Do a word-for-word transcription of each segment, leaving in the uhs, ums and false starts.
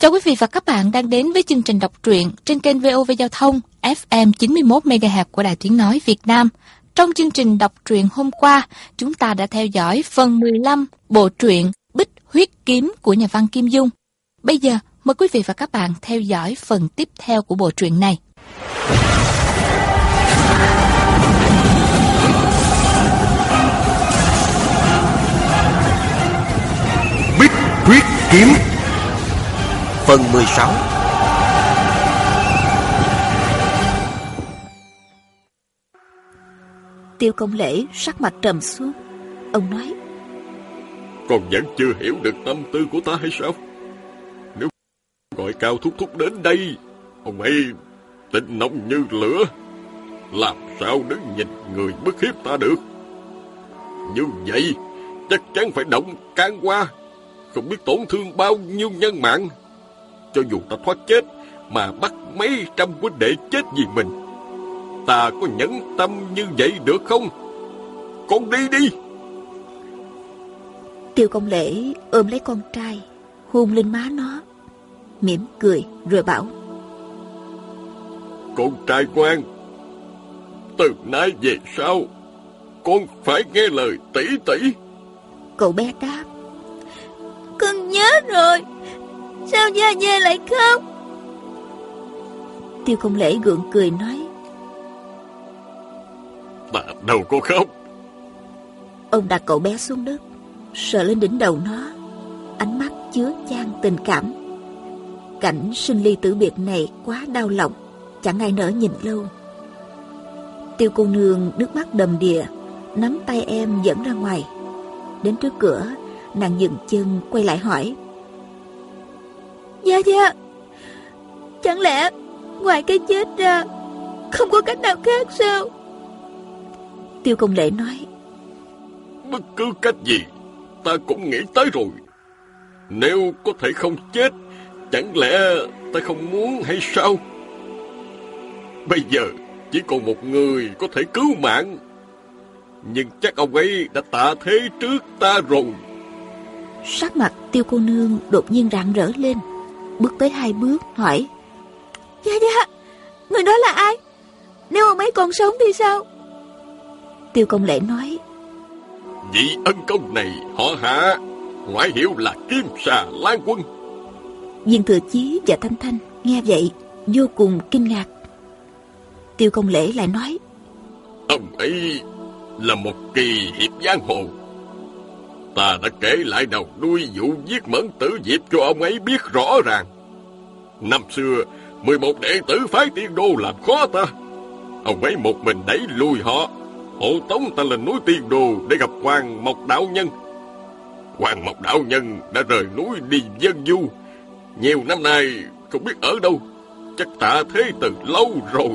Chào quý vị và các bạn đang đến với chương trình đọc truyện trên kênh vê o vê Giao thông ép em chín mươi mốt mê ga héc của Đài Tiếng Nói Việt Nam. Trong chương trình đọc truyện hôm qua, chúng ta đã theo dõi phần mười lăm bộ truyện Bích Huyết Kiếm của nhà văn Kim Dung. Bây giờ, mời quý vị và các bạn theo dõi phần tiếp theo của bộ truyện này. Bích Huyết Kiếm phần mười sáu. Tiêu Công Lễ sắc mặt trầm xuống. Ông nói: Con vẫn chưa hiểu được tâm tư của ta hay sao? Nếu gọi Cao thúc thúc đến đây, ông ấy tình nóng như lửa, làm sao đứng nhìn người bức hiếp ta được? Như vậy chắc chắn phải động can qua, không biết tổn thương bao nhiêu nhân mạng. Cho dù ta thoát chết, mà bắt mấy trăm huynh đệ chết vì mình, ta có nhẫn tâm như vậy được không? Con đi đi. Tiêu Công Lễ ôm lấy con trai, hôn lên má nó, mỉm cười rồi bảo: Con trai ngoan, từ nay về sau con phải nghe lời tỷ tỷ. Cậu bé đáp: Con nhớ rồi. Sao Gia Gia lại khóc? Tiêu Công Lễ gượng cười nói: Ta đâu có khóc. Ông đặt cậu bé xuống đất, sờ lên đỉnh đầu nó, ánh mắt chứa chan tình cảm. Cảnh sinh ly tử biệt này quá đau lòng, chẳng ai nỡ nhìn lâu. Tiêu cô nương nước mắt đầm đìa, nắm tay em dẫn ra ngoài. Đến trước cửa, nàng dừng chân quay lại hỏi: Gia Gia, chẳng lẽ ngoài cái chết ra không có cách nào khác sao? Tiêu Công Lễ nói: Bất cứ cách gì ta cũng nghĩ tới rồi. Nếu có thể không chết, chẳng lẽ ta không muốn hay sao? Bây giờ chỉ còn một người có thể cứu mạng, nhưng chắc ông ấy đã tạ thế trước ta rồi. Sắc mặt Tiêu cô nương đột nhiên rạng rỡ lên, bước tới hai bước hỏi: Dạ dạ, người đó là ai? Nếu ông ấy còn sống thì sao? Tiêu Công Lễ nói: Vị ân công này họ Hạ, ngoại hiệu là Kim Xà Lan Quân. Viên Thừa Chí và Thanh Thanh nghe vậy vô cùng kinh ngạc. Tiêu Công Lễ lại nói: Ông ấy là một kỳ hiệp giang hồ. Ta đã kể lại đầu đuôi vụ giết Mẫn Tử Diệp cho ông ấy biết rõ ràng. Năm xưa mười một đệ tử phái Tiên Đô làm khó ta, ông ấy một mình đẩy lùi họ, hộ tống ta lên núi Tiên Đô để gặp Hoàng Mộc Đạo Nhân. Hoàng Mộc Đạo Nhân đã rời núi đi dân du, nhiều năm nay không biết ở đâu, chắc tạ thế từ lâu rồi.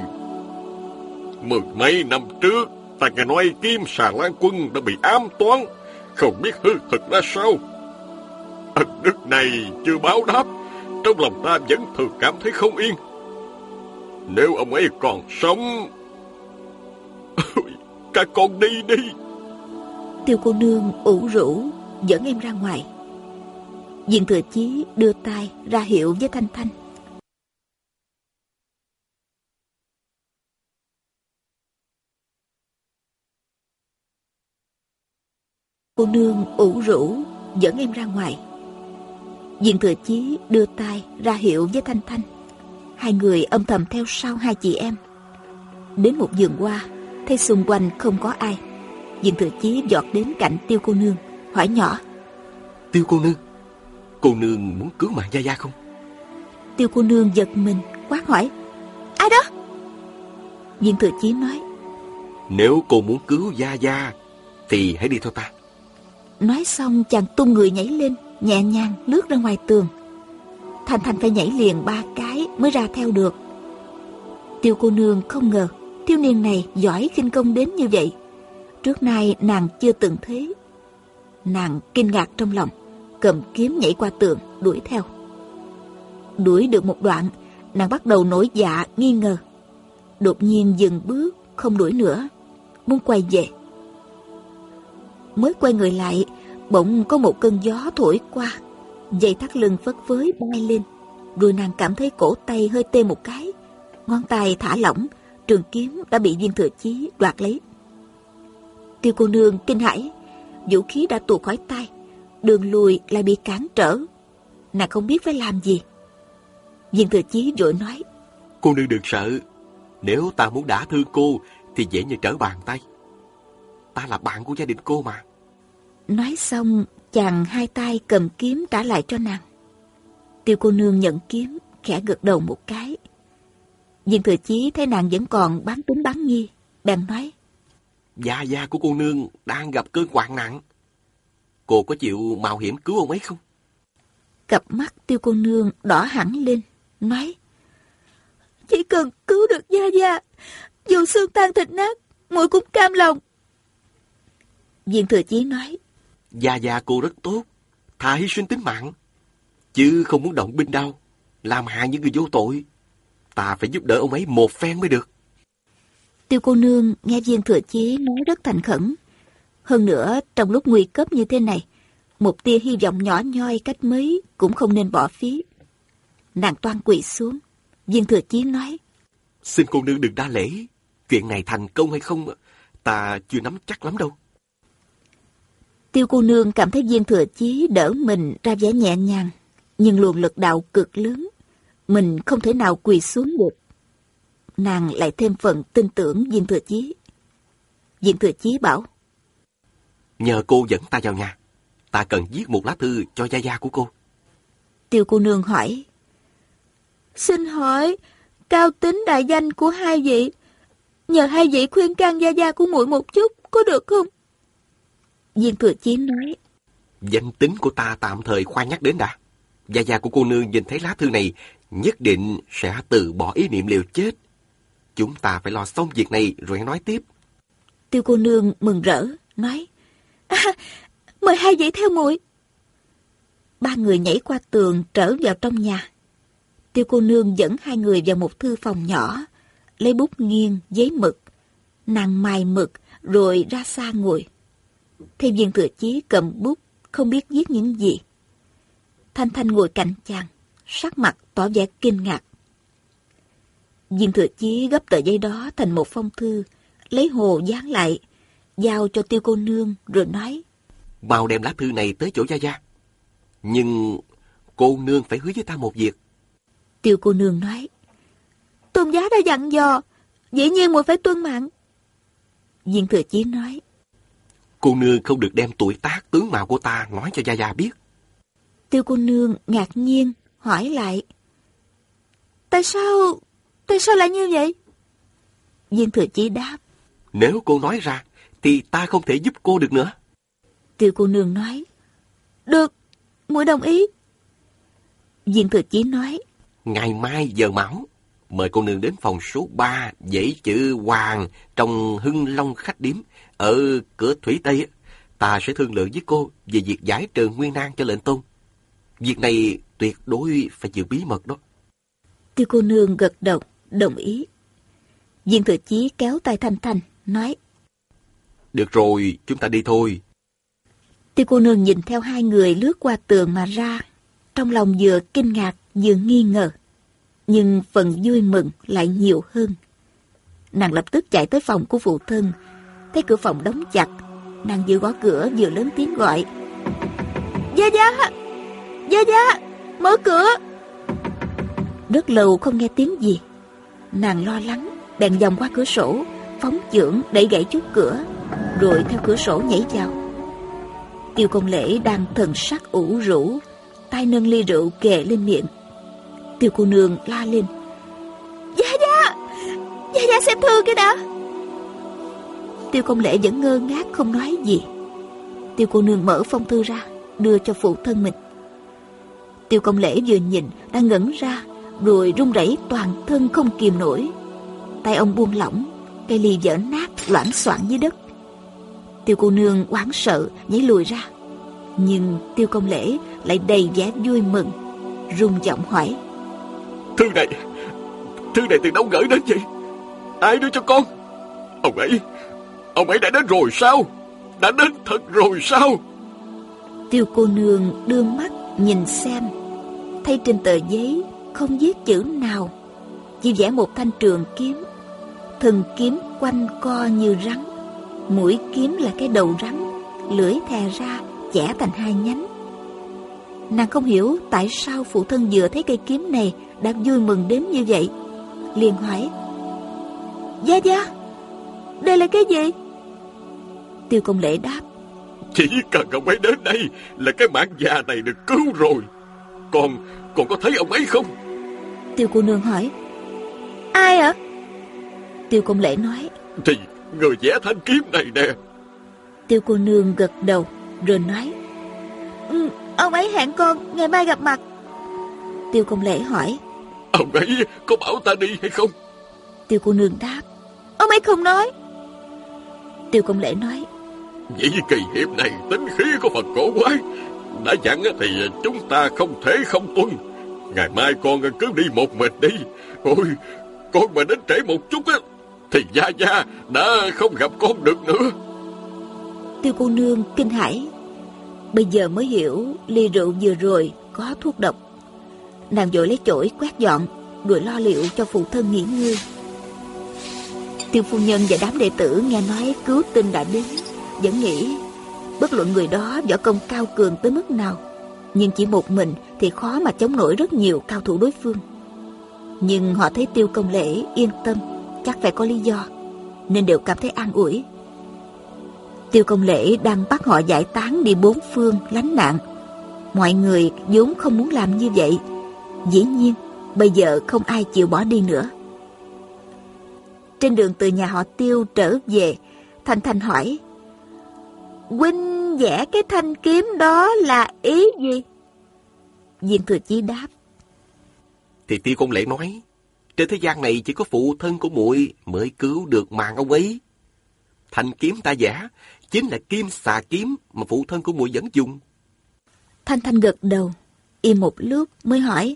Mười mấy năm trước ta nghe nói Kim Xà Lan Quân đã bị ám toán, không biết hư thực ra sao. Ân đức này chưa báo đáp, trong lòng ta vẫn thường cảm thấy không yên. Nếu ông ấy còn sống, các con đi đi. Tiêu cô nương ủ rũ dẫn em ra ngoài. Viên Thừa Chí đưa tay ra hiệu với Thanh Thanh. Cô nương ủ rũ dẫn em ra ngoài. Viên Thừa Chí đưa tay ra hiệu với Thanh Thanh. Hai người âm thầm theo sau hai chị em. Đến một vườn hoa, thấy xung quanh không có ai. Viên Thừa Chí giọt đến cạnh Tiêu cô nương, hỏi nhỏ: Tiêu cô nương, cô nương muốn cứu mạng Gia Gia không? Tiêu cô nương giật mình quát hỏi: Ai đó? Viên Thừa Chí nói: Nếu cô muốn cứu Gia Gia thì hãy đi theo ta. Nói xong chàng tung người nhảy lên, nhẹ nhàng lướt ra ngoài tường. Thanh Thanh phải nhảy liền ba cái mới ra theo được. Tiêu cô nương không ngờ thiếu niên này giỏi khinh công đến như vậy. Trước nay nàng chưa từng thấy. Nàng kinh ngạc trong lòng, cầm kiếm nhảy qua tường đuổi theo. Đuổi được một đoạn, nàng bắt đầu nổi dạ nghi ngờ. Đột nhiên dừng bước, không đuổi nữa, muốn quay về. Mới quay người lại, bỗng có một cơn gió thổi qua, dây thắt lưng phất phới bay lên, Rồi nàng cảm thấy cổ tay hơi tê một cái, ngón tay thả lỏng, trường kiếm đã bị Viên Thừa Chí đoạt lấy. Tiêu cô nương kinh hãi, vũ khí đã tuột khỏi tay, đường lùi lại bị cản trở. Nàng không biết phải làm gì. Viên Thừa Chí vội nói: Cô nương đừng sợ, nếu ta muốn đả thương cô thì dễ như trở bàn tay. Ta là bạn của gia đình cô mà. Nói xong, chàng hai tay cầm kiếm trả lại cho nàng. Tiêu cô nương nhận kiếm, khẽ gật đầu một cái. Viên Thừa Chí thấy nàng vẫn còn bán tính bán nghi, bèn nói: Gia gia của cô nương đang gặp cơn hoạn nặng. Cô có chịu mạo hiểm cứu ông ấy không? Cặp mắt Tiêu cô nương đỏ hẳn lên, nói: Chỉ cần cứu được gia gia, dù xương tan thịt nát, muội cũng cam lòng. Viên Thừa Chí nói: Gia gia cô rất tốt, thà hy sinh tính mạng, chứ không muốn động binh đâu, làm hại những người vô tội. Ta phải giúp đỡ ông ấy một phen mới được. Tiêu cô nương nghe Viên Thừa Chí nói rất thành khẩn. Hơn nữa, trong lúc nguy cấp như thế này, một tia hy vọng nhỏ nhoi cách mấy cũng không nên bỏ phí. Nàng toan quỳ xuống. Viên Thừa Chí nói: Xin cô nương đừng đa lễ. Chuyện này thành công hay không, ta chưa nắm chắc lắm đâu. Tiêu cô nương cảm thấy Viên Thừa Chí đỡ mình ra vẻ nhẹ nhàng, nhưng luồng lực đạo cực lớn, mình không thể nào quỳ xuống được. Nàng lại thêm phần tin tưởng Viên Thừa Chí. Viên Thừa Chí bảo: Nhờ cô dẫn ta vào nhà, ta cần viết một lá thư cho gia gia của cô. Tiêu cô nương hỏi: Xin hỏi cao tính đại danh của hai vị, nhờ hai vị khuyên can gia gia của muội một chút, có được không? Viên Thừa Chí nói: Danh tính của ta tạm thời khoan nhắc đến đã. Gia gia của cô nương nhìn thấy lá thư này, nhất định sẽ từ bỏ ý niệm liều chết. Chúng ta phải lo xong việc này rồi nói tiếp. Tiêu cô nương mừng rỡ, nói: À, mời hai vị theo muội. Ba người nhảy qua tường trở vào trong nhà. Tiêu cô nương dẫn hai người vào một thư phòng nhỏ, lấy bút nghiêng, giấy mực. Nàng mài mực rồi ra xa ngồi. Thấy Viên Thừa Chí cầm bút, không biết viết những gì. Thanh Thanh ngồi cạnh chàng, sắc mặt tỏ vẻ kinh ngạc. Viên Thừa Chí gấp tờ giấy đó thành một phong thư, lấy hồ dán lại, giao cho Tiêu cô nương rồi nói: Mau đem lá thư này tới chỗ gia gia. Nhưng cô nương phải hứa với ta một việc. Tiêu cô nương nói: Tôn giá đã dặn dò, dĩ nhiên muội phải tuân mạng. Viên Thừa Chí nói: Cô nương không được đem tuổi tác tướng mạo của ta nói cho gia gia biết. Tiêu cô nương ngạc nhiên hỏi lại: Tại sao, tại sao lại như vậy? Viên Thừa Chí đáp: Nếu cô nói ra thì ta không thể giúp cô được nữa. Tiêu cô nương nói: Được, muội đồng ý. Viên Thừa Chí nói: Ngày mai giờ mão, mời cô nương đến phòng số ba, dãy chữ Hoàng trong Hưng Long khách điếm ở cửa Thủy Tây. Ta sẽ thương lượng với cô về việc giải trừ nguyên nan cho lệnh tôn. Việc này tuyệt đối phải giữ bí mật đó. Tiêu cô nương gật đầu đồng ý. Viên Thừa Chí kéo tay Thanh Thanh nói: Được rồi, chúng ta đi thôi. Tiêu cô nương nhìn theo hai người lướt qua tường mà ra, trong lòng vừa kinh ngạc vừa nghi ngờ, nhưng phần vui mừng lại nhiều hơn. Nàng lập tức chạy tới phòng của phụ thân, thấy cửa phòng đóng chặt, nàng vừa gõ cửa vừa lớn tiếng gọi: Gia Gia, Gia Gia, mở cửa. Rất lâu không nghe tiếng gì, nàng lo lắng bèn vòng qua cửa sổ, phóng chưởng đẩy gãy chốt cửa, rồi theo cửa sổ nhảy vào. Tiêu Công Lễ đang thần sắc ủ rũ, tay nâng ly rượu kề lên miệng. Tiêu cô nương la lên: Gia Gia, Gia Gia xem thư cái đã. Tiêu Công Lễ vẫn ngơ ngác không nói gì. Tiêu cô nương mở phong thư ra, đưa cho phụ thân mình. Tiêu Công Lễ vừa nhìn đã ngẩn ra, rồi run rẩy toàn thân không kìm nổi. Tay ông buông lỏng, cây ly vỡ nát loảng xoảng dưới đất. Tiêu cô nương hoảng sợ nhảy lùi ra, nhưng Tiêu Công Lễ lại đầy vẻ vui mừng, rung giọng hỏi: Thư này, thư này từ đâu gửi đến vậy? Ai đưa cho con? Ông ấy, ông ấy đã đến rồi sao? Đã đến thật rồi sao? Tiêu cô nương đưa mắt nhìn xem, thấy trên tờ giấy không viết chữ nào, chỉ vẽ một thanh trường kiếm. Thân kiếm quanh co như rắn, mũi kiếm là cái đầu rắn, lưỡi thè ra chẻ thành hai nhánh. Nàng không hiểu tại sao phụ thân vừa thấy cây kiếm này đã vui mừng đến như vậy, liền hỏi: Gia Gia, đây là cái gì? Tiêu Công Lễ đáp: Chỉ cần ông ấy đến đây là cái mạng già này được cứu rồi. Con, con có thấy ông ấy không? Tiêu cô nương hỏi: Ai ạ? Tiêu Công Lễ nói: Thì người vẽ thanh kiếm này nè. Tiêu cô nương gật đầu rồi nói: ừ, ông ấy hẹn con ngày mai gặp mặt. Tiêu Công Lễ hỏi: Ông ấy có bảo ta đi hay không? Tiêu cô nương đáp: Ông ấy không nói. Tiêu Công Lễ nói: Vậy kỳ hiệp này tính khí có phần cổ quái. Đã dặn thì chúng ta không thể không tuân. Ngày mai con cứ đi một mình đi. Ôi, con mà đến trễ một chút á thì Gia Gia đã không gặp con được nữa. Tiêu cô nương kinh hãi, bây giờ mới hiểu ly rượu vừa rồi có thuốc độc. Nàng vội lấy chổi quét dọn rồi lo liệu cho phụ thân nghỉ ngơi. Tiêu phu nhân và đám đệ tử nghe nói cứu tinh đã đến, vẫn nghĩ bất luận người đó võ công cao cường tới mức nào, nhưng chỉ một mình thì khó mà chống nổi rất nhiều cao thủ đối phương. Nhưng họ thấy Tiêu Công Lễ yên tâm, chắc phải có lý do, nên đều cảm thấy an ủi. Tiêu Công Lễ đang bắt họ giải tán đi bốn phương lánh nạn. Mọi người vốn không muốn làm như vậy, dĩ nhiên bây giờ không ai chịu bỏ đi nữa. Trên đường từ nhà họ Tiêu trở về, Thanh Thanh hỏi: Huynh vẽ cái thanh kiếm đó là ý gì? Viên Thừa Chí đáp: Thì Tiêu Công Lễ nói, trên thế gian này chỉ có phụ thân của muội mới cứu được mạng ông ấy. Thanh kiếm ta vẽ chính là kim xà kiếm mà phụ thân của muội vẫn dùng. Thanh Thanh gật đầu, im một lúc mới hỏi: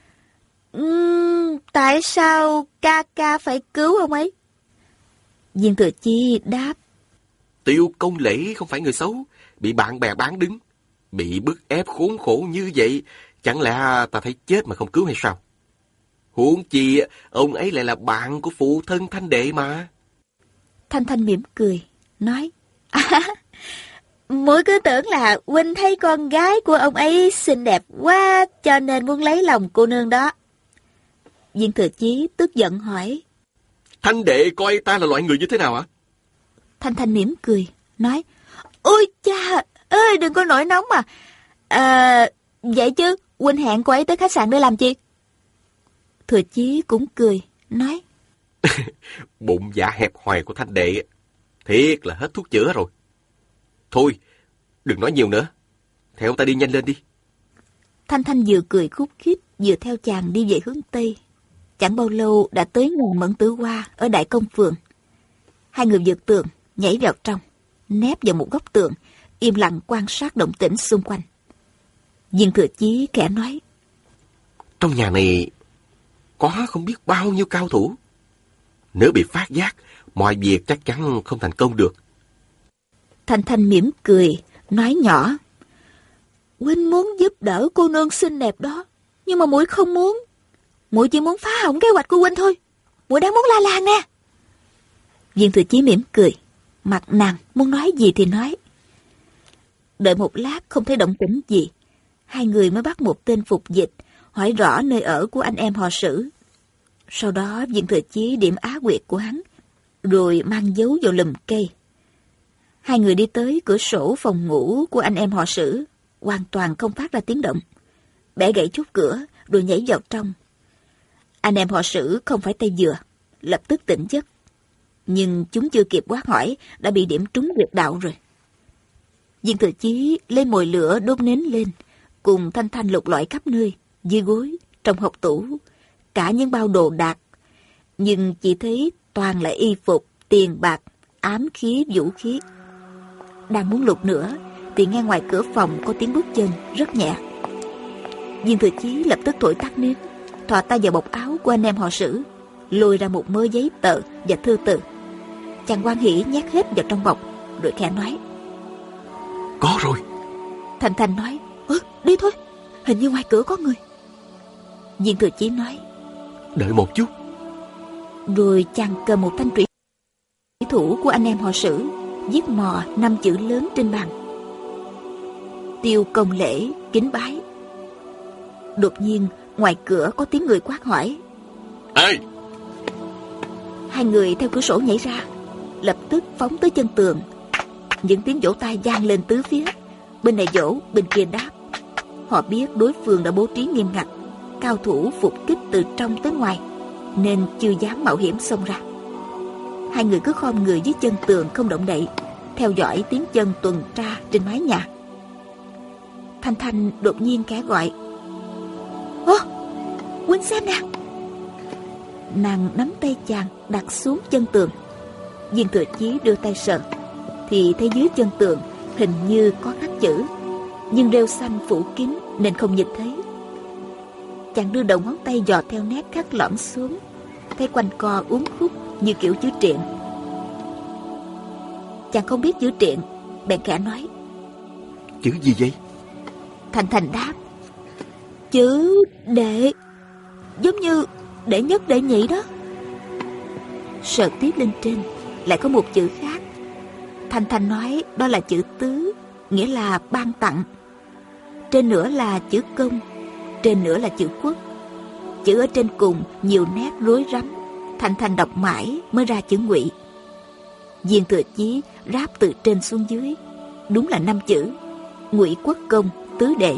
uhm, Tại sao ca ca phải cứu ông ấy? Viên Thừa Chí đáp: Tiêu Công Lễ không phải người xấu, bị bạn bè bán đứng, bị bức ép khốn khổ như vậy, chẳng lẽ ta thấy chết mà không cứu hay sao? Huống chi ông ấy lại là bạn của phụ thân Thanh đệ mà. Thanh Thanh mỉm cười, nói: À, muội cứ tưởng là huynh thấy con gái của ông ấy xinh đẹp quá cho nên muốn lấy lòng cô nương đó. Viên Thừa Chí tức giận hỏi: Thanh đệ coi ta là loại người như thế nào ạ? Thanh Thanh mỉm cười, nói: Ôi cha ơi, đừng có nổi nóng mà. À, vậy chứ huynh hẹn cô ấy tới khách sạn để làm chi? Thừa Chí cũng cười, nói: Bụng dạ hẹp hòi của Thanh đệ thiệt là hết thuốc chữa rồi. Thôi, đừng nói nhiều nữa, theo ta đi nhanh lên đi. Thanh Thanh vừa cười khúc khích vừa theo chàng đi về hướng Tây. Chẳng bao lâu đã tới nguồn Mẫn Tử Hoa ở Đại Công Phường. Hai người vượt tường, nhảy vào trong, nép vào một góc tường, im lặng quan sát động tĩnh xung quanh. Viên Thừa Chí khẽ nói: Trong nhà này có không biết bao nhiêu cao thủ. Nếu bị phát giác, mọi việc chắc chắn không thành công được. Thanh Thanh mỉm cười, nói nhỏ: Huynh muốn giúp đỡ cô nương xinh đẹp đó, nhưng mà muội không muốn. Muội chỉ muốn phá hỏng kế hoạch của huynh thôi. Muội đang muốn la làng nè. Viên Thừa Chí mỉm cười, mặt nàng muốn nói gì thì nói. Đợi một lát không thấy động tĩnh gì, hai người mới bắt một tên phục dịch hỏi rõ nơi ở của anh em họ Sử. Sau đó Viên Thừa Chí điểm á quyệt của hắn, rồi mang dấu vào lùm cây. Hai người đi tới cửa sổ phòng ngủ của anh em họ Sử, hoàn toàn không phát ra tiếng động. Bẻ gãy chốt cửa rồi nhảy vào trong. Anh em họ Sử không phải tay vừa, lập tức tỉnh giấc. Nhưng chúng chưa kịp quát hỏi đã bị điểm trúng huyệt đạo rồi. Viên Thừa Chí lấy mồi lửa đốt nến lên, cùng Thanh Thanh lục lọi khắp nơi, dưới gối, trong hộc tủ, cả những bao đồ đạc. Nhưng chỉ thấy toàn là y phục, tiền bạc, ám khí, vũ khí. Đang muốn lục nữa thì nghe ngoài cửa phòng có tiếng bước chân rất nhẹ. Viên Thừa Chí lập tức thổi tắt nến, thò tay vào bọc áo của anh em họ Sử, lôi ra một mớ giấy tờ và thư từ. Chàng Quan Hỷ nhét hết vào trong bọc, rồi khẽ nói: Có rồi. Thanh Thanh nói: Ừ, đi thôi, hình như ngoài cửa có người. Viên Thừa Chí nói: Đợi một chút. Rồi chàng cầm một thanh trụy thủ của anh em họ Sử, viết mò năm chữ lớn trên bàn: Tiêu Công Lễ kính bái. Đột nhiên ngoài cửa có tiếng người quát hỏi: Ê! Hai người theo cửa sổ nhảy ra, lập tức phóng tới chân tường. Những tiếng vỗ tay vang lên tứ phía, bên này vỗ, bên kia đáp. Họ biết đối phương đã bố trí nghiêm ngặt, cao thủ phục kích từ trong tới ngoài, nên chưa dám mạo hiểm xông ra. Hai người cứ khom người dưới chân tường không động đậy, theo dõi tiếng chân tuần tra trên mái nhà. Thanh Thanh đột nhiên khẽ gọi: Ô, huynh xem nè! Nàng nắm tay chàng đặt xuống chân tường. Viên Thừa Chí đưa tay sờ, thì thấy dưới chân tường hình như có khắc chữ, nhưng rêu xanh phủ kín nên không nhìn thấy. Chàng đưa đầu ngón tay dò theo nét khắc lõm xuống, thấy quanh co uốn khúc như kiểu chữ triện. Chàng không biết chữ triện, bèn khẽ nói: Chữ gì vậy? Thanh Thanh đáp: Chữ đệ, giống như đệ nhất đệ nhị đó. Sờ tiếp lên trên lại có một chữ khác. Thanh Thanh nói đó là chữ tứ, nghĩa là ban tặng. Trên nữa là chữ công, trên nữa là chữ quốc. Chữ ở trên cùng nhiều nét rối rắm, Thanh Thanh đọc mãi mới ra chữ Ngụy. Viên Thừa Chí ráp từ trên xuống dưới, đúng là năm chữ: Ngụy Quốc Công tứ đệ.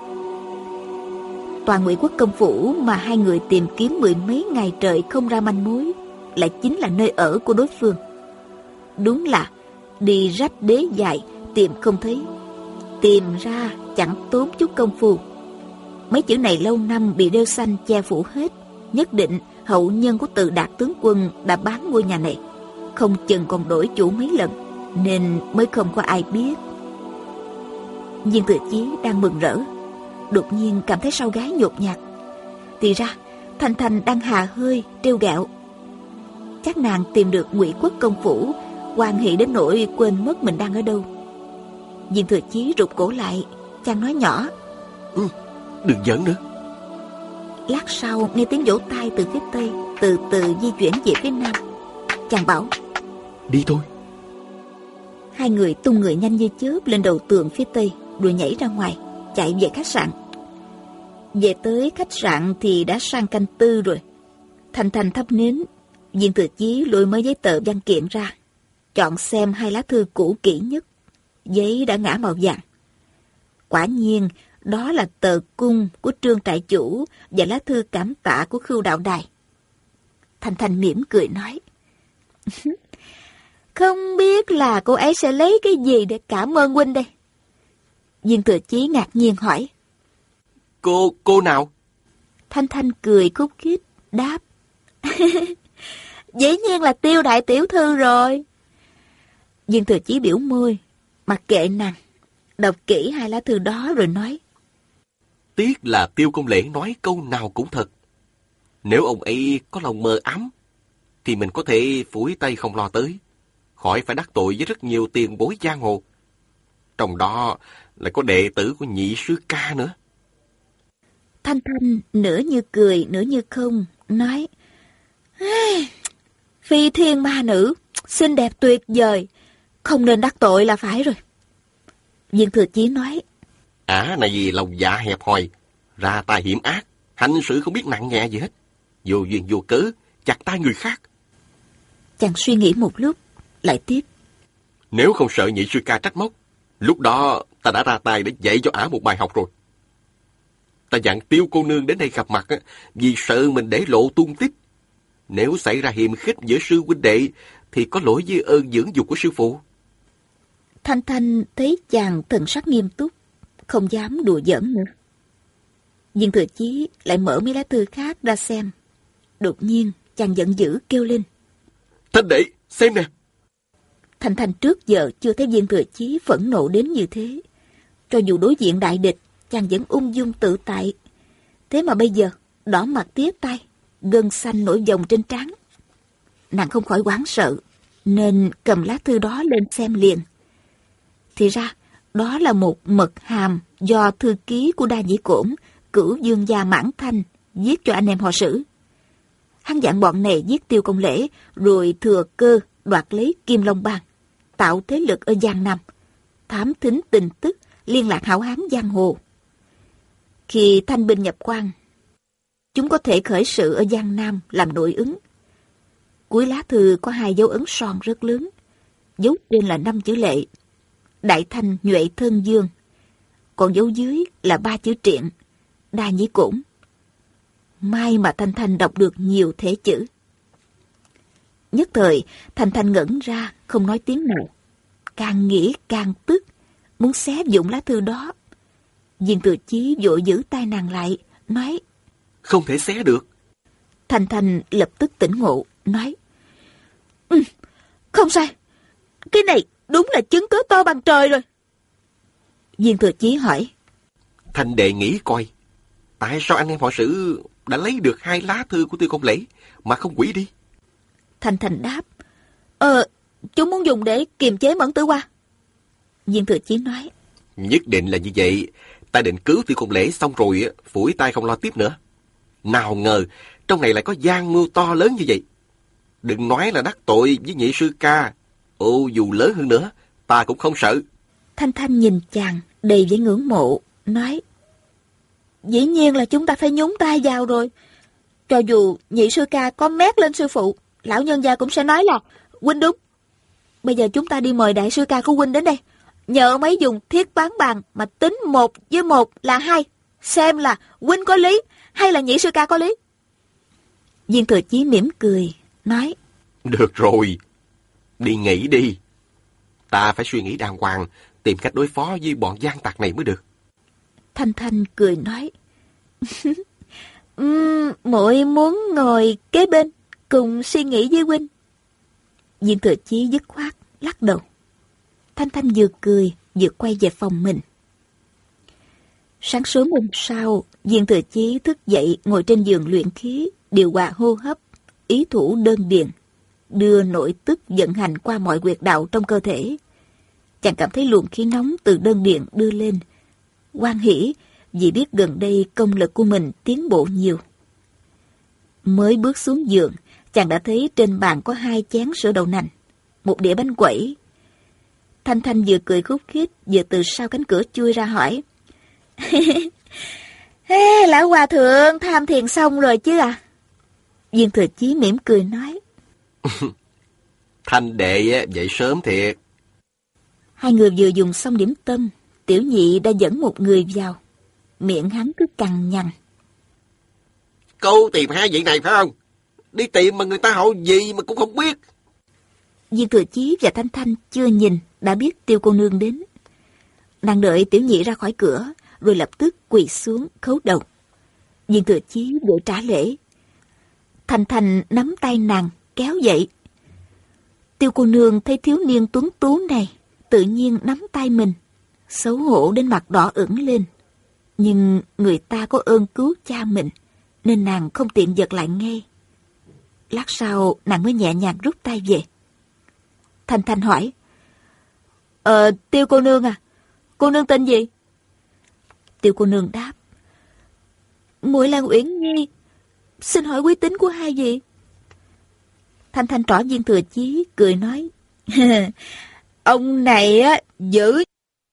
Toàn Ngụy Quốc Công phủ mà hai người tìm kiếm mười mấy ngày trời không ra manh mối, lại chính là nơi ở của đối phương. Đúng là đi rách đế dài tìm không thấy, tìm ra chẳng tốn chút công phu. Mấy chữ này lâu năm bị rêu xanh che phủ hết, nhất định hậu nhân của Từ Đạt tướng quân đã bán ngôi nhà này, không chừng còn đổi chủ mấy lần, nên mới không có ai biết. Viên Thừa Chí đang mừng rỡ, đột nhiên cảm thấy sau gáy nhột nhạt. Thì ra Thanh Thanh đang hà hơi trêu ghẹo. Chắc nàng tìm được Ngụy Quốc Công phủ, hoan hỉ đến nỗi quên mất mình đang ở đâu. Viên Thừa Chí rụt cổ lại, chàng nói nhỏ: Ừ, đừng giỡn nữa. Lát sau nghe tiếng vỗ tay từ phía tây, từ từ di chuyển về phía nam. Chàng bảo: Đi thôi. Hai người tung người nhanh như chớp lên đầu tường phía tây, rồi nhảy ra ngoài, chạy về khách sạn. Về tới khách sạn thì đã sang canh tư rồi. Thanh Thanh thắp nến. Viên Thừa Chí lôi mấy giấy tờ văn kiện ra, chọn xem hai lá thư cũ kỹ nhất. Giấy đã ngã màu vàng. Quả nhiên đó là tờ cung của Trương trại chủ và lá thư cảm tạ của Khưu đạo đài. Thanh Thanh mỉm cười nói: Không biết là cô ấy sẽ lấy cái gì để cảm ơn huynh đây? Viên Thừa Chí ngạc nhiên hỏi: Cô, cô nào? Thanh Thanh cười khúc khích đáp: Dĩ nhiên là Tiêu đại tiểu thư rồi. Viên Thừa Chí biểu môi, mặc kệ nàng, đọc kỹ hai lá thư đó rồi nói: Tiếc là Tiêu Công Lễ nói câu nào cũng thật. Nếu ông ấy có lòng mờ ám, thì mình có thể phủi tay không lo tới, khỏi phải đắc tội với rất nhiều tiền bối giang hồ. Trong đó lại có đệ tử của nhị sư ca nữa. Thanh Thanh nửa như cười nửa như không, nói: Phi thiên ma nữ, xinh đẹp tuyệt vời, không nên đắc tội là phải rồi. Viên Thừa Chí nói: Ả này vì lòng dạ hẹp hòi, ra tay hiểm ác, hành sự không biết nặng nhẹ gì hết, vô duyên vô cớ chặt tay người khác. Chàng suy nghĩ một lúc, lại tiếp: Nếu không sợ nhị sư ca trách móc, lúc đó ta đã ra tay để dạy cho Ả một bài học rồi. Ta dặn Tiêu cô nương đến đây gặp mặt vì sợ mình để lộ tung tích. Nếu xảy ra hiềm khích giữa sư huynh đệ thì có lỗi với ơn dưỡng dục của sư phụ. Thanh Thanh thấy chàng thần sắc nghiêm túc, không dám đùa giỡn nữa. Viên Thừa Chí lại mở mấy lá thư khác ra xem. Đột nhiên chàng giận dữ kêu lên: Thanh đệ, xem nè. Thanh Thanh trước giờ chưa thấy Viên Thừa Chí phẫn nộ đến như thế. Cho dù đối diện đại địch, chàng vẫn ung dung tự tại. Thế mà bây giờ đỏ mặt tía tay, gân xanh nổi vòng trên trán. Nàng không khỏi hoảng sợ, nên cầm lá thư đó lên xem liền. Thì ra đó là một mật hàm do thư ký của Đa Nhĩ Cổn, Cửu Dương gia Mãn Thanh giết cho anh em họ Sử. Hắn dặn bọn này giết Tiêu Công Lễ, rồi thừa cơ đoạt lấy Kim Long Bang, tạo thế lực ở Giang Nam, thám thính tin tức, liên lạc hảo hán giang hồ. Khi thanh binh nhập quan, chúng có thể khởi sự ở Giang Nam làm nội ứng. Cuối lá thư có hai dấu ấn son rất lớn, dấu trên là năm chữ lệ, Đại Thanh Nhuệ Thân Dương, còn dấu dưới là ba chữ Triện, Đa Nhĩ Cổn. May mà Thanh Thanh đọc được nhiều thể chữ. Nhất thời, Thanh Thanh ngẩn ra, không nói tiếng nào. Càng nghĩ càng tức, muốn xé vụn lá thư đó. Viên Thừa Chí vội giữ tay nàng lại, nói: Không thể xé được. Thanh Thanh lập tức tỉnh ngộ, nói: ừ, không sai, cái này đúng là chứng cớ to bằng trời rồi. Viên Thừa Chí hỏi: Thanh đệ nghĩ coi, tại sao anh em họ Sử đã lấy được hai lá thư của Tiêu Công Lễ mà không hủy đi? Thanh Thanh đáp: Ờ, chúng muốn dùng để kiềm chế Mẫn Tử Hoa. Viên Thừa Chí nói: Nhất định là như vậy. Ta định cứu Tiêu Công Lễ xong rồi phủi tay không lo tiếp nữa. Nào ngờ trong này lại có gian mưu to lớn như vậy. Đừng nói là đắc tội với nhị sư ca, ô dù lớn hơn nữa ta cũng không sợ. Thanh Thanh nhìn chàng đầy vẻ ngưỡng mộ, nói: Dĩ nhiên là chúng ta phải nhúng tay vào rồi. Cho dù nhị sư ca có mét lên sư phụ, lão nhân gia cũng sẽ nói là huynh đúng. Bây giờ chúng ta đi mời đại sư ca của huynh đến đây, nhờ ông ấy dùng thiết toán bàn mà tính một với một là hai, xem là huynh có lý hay là nhị sư ca có lý. Viên Thừa Chí mỉm cười, nói: Được rồi, đi nghỉ đi. Ta phải suy nghĩ đàng hoàng, tìm cách đối phó với bọn gian tặc này mới được. Thanh Thanh cười nói: uhm, muội muốn ngồi kế bên cùng suy nghĩ với huynh. Viên Thừa Chí dứt khoát lắc đầu. Thanh Thanh vừa cười vừa quay về phòng mình. Sáng sớm hôm sau, Viên Thừa Chí thức dậy ngồi trên giường luyện khí, điều hòa hô hấp, ý thủ đơn điền, đưa nội tức vận hành qua mọi huyệt đạo trong cơ thể. Chàng cảm thấy luồng khí nóng từ đơn điền đưa lên, hoan hỉ vì biết gần đây công lực của mình tiến bộ nhiều. Mới bước xuống giường, chàng đã thấy trên bàn có hai chén sữa đậu nành, một đĩa bánh quẩy. Thanh Thanh vừa cười khúc khích vừa từ sau cánh cửa chui ra hỏi: Ê, lão hòa thượng tham thiền xong rồi chứ à? Viên Thừa Chí mỉm cười nói: Thanh đệ dậy sớm thiệt. Hai người vừa dùng xong điểm tâm, Tiểu Nhị đã dẫn một người vào. Miệng hắn cứ cằn nhằn: Cô tìm hai vị này phải không? Đi tìm mà người ta hỏi gì mà cũng không biết. Viên Thừa Chí và Thanh Thanh chưa nhìn đã biết Tiêu cô nương đến. Nàng đợi Tiểu Nhị ra khỏi cửa, rồi lập tức quỳ xuống khấu đầu. Viên Thừa Chí vội trả lễ. Thanh Thanh nắm tay nàng kéo dậy. Tiêu cô nương thấy thiếu niên tuấn tú này, tự nhiên nắm tay mình, xấu hổ đến mặt đỏ ửng lên. Nhưng người ta có ơn cứu cha mình, nên nàng không tiện giật lại ngay. Lát sau nàng mới nhẹ nhàng rút tay về. Thanh Thanh hỏi: Ờ, Tiêu cô nương à, cô nương tên gì? Tiêu cô nương đáp: Muội là Uyển Nhi, xin hỏi quý tính của hai vị? Thanh Thanh trỏ Viên Thừa Chí, cười nói: Ông này á, giữ.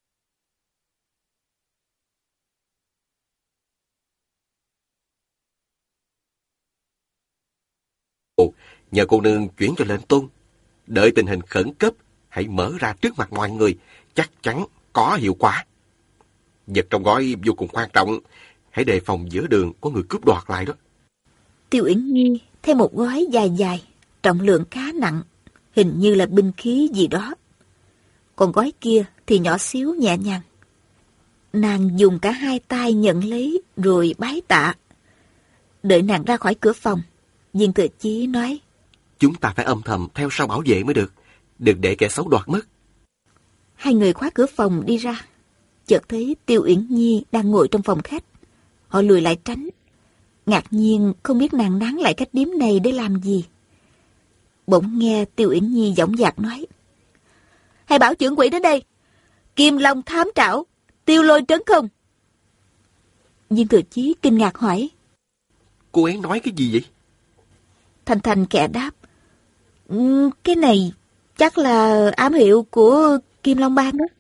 Nhờ cô nương chuyển cho lệnh tôn, đợi tình hình khẩn cấp hãy mở ra trước mặt mọi người, chắc chắn có hiệu quả. Vật trong gói vô cùng quan trọng, hãy đề phòng giữa đường có người cướp đoạt lại đó. Tiêu Uyển Nhi thêm một gói dài dài, trọng lượng khá nặng, hình như là binh khí gì đó. Còn gói kia thì nhỏ xíu nhẹ nhàng. Nàng dùng cả hai tay nhận lấy rồi bái tạ. Đợi nàng ra khỏi cửa phòng, Viên Thừa Chí nói: Chúng ta phải âm thầm theo sau bảo vệ mới được, đừng để kẻ xấu đoạt mất. Hai người khóa cửa phòng đi ra, chợt thấy Tiêu Uyển Nhi đang ngồi trong phòng khách. Họ lùi lại tránh, ngạc nhiên không biết nàng nán lại cách điếm này để làm gì. Bỗng nghe Tiêu Uyển Nhi dõng dạc nói: Hãy bảo trưởng quỹ đến đây, Kim Long thám trảo, Tiêu Lôi trấn không? Viên Thừa Chí kinh ngạc hỏi: Cô ấy nói cái gì vậy? Thanh Thanh khẽ đáp. "Ừ, cái này chắc là ám hiệu của Kim Long Bang đó."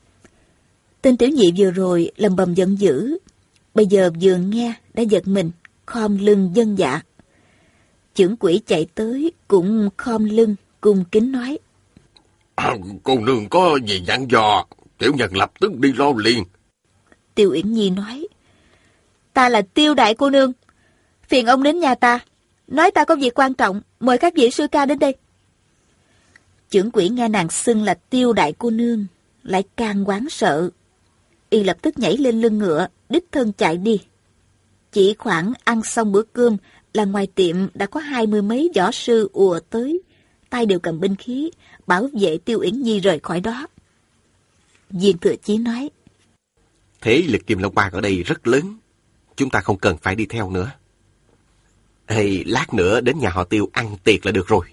Tên tiểu nhị vừa rồi lầm bầm giận dữ, bây giờ vừa nghe đã giật mình, khom lưng vâng dạ. Chưởng quỷ chạy tới cũng khom lưng cung kính nói. À, cô nương có gì dặn dò, tiểu nhân lập tức đi lo liền. Tiêu Uyển Nhi nói. "Ta là Tiêu đại cô nương, phiền ông đến nhà ta, nói ta có việc quan trọng, mời các vị sư ca đến đây." Chưởng quỷ nghe nàng xưng là Tiêu đại cô nương, lại càng hoảng sợ. Y lập tức nhảy lên lưng ngựa, đích thân chạy đi. Chỉ khoảng ăn xong bữa cơm là ngoài tiệm đã có hai mươi mấy võ sư ùa tới, tay đều cầm binh khí, bảo vệ Tiêu Uyển Nhi rời khỏi đó. Viên Thừa Chí nói. Thế lực Kim Long Bang ở đây rất lớn, chúng ta không cần phải đi theo nữa. Hay lát nữa đến nhà họ Tiêu ăn tiệc là được rồi.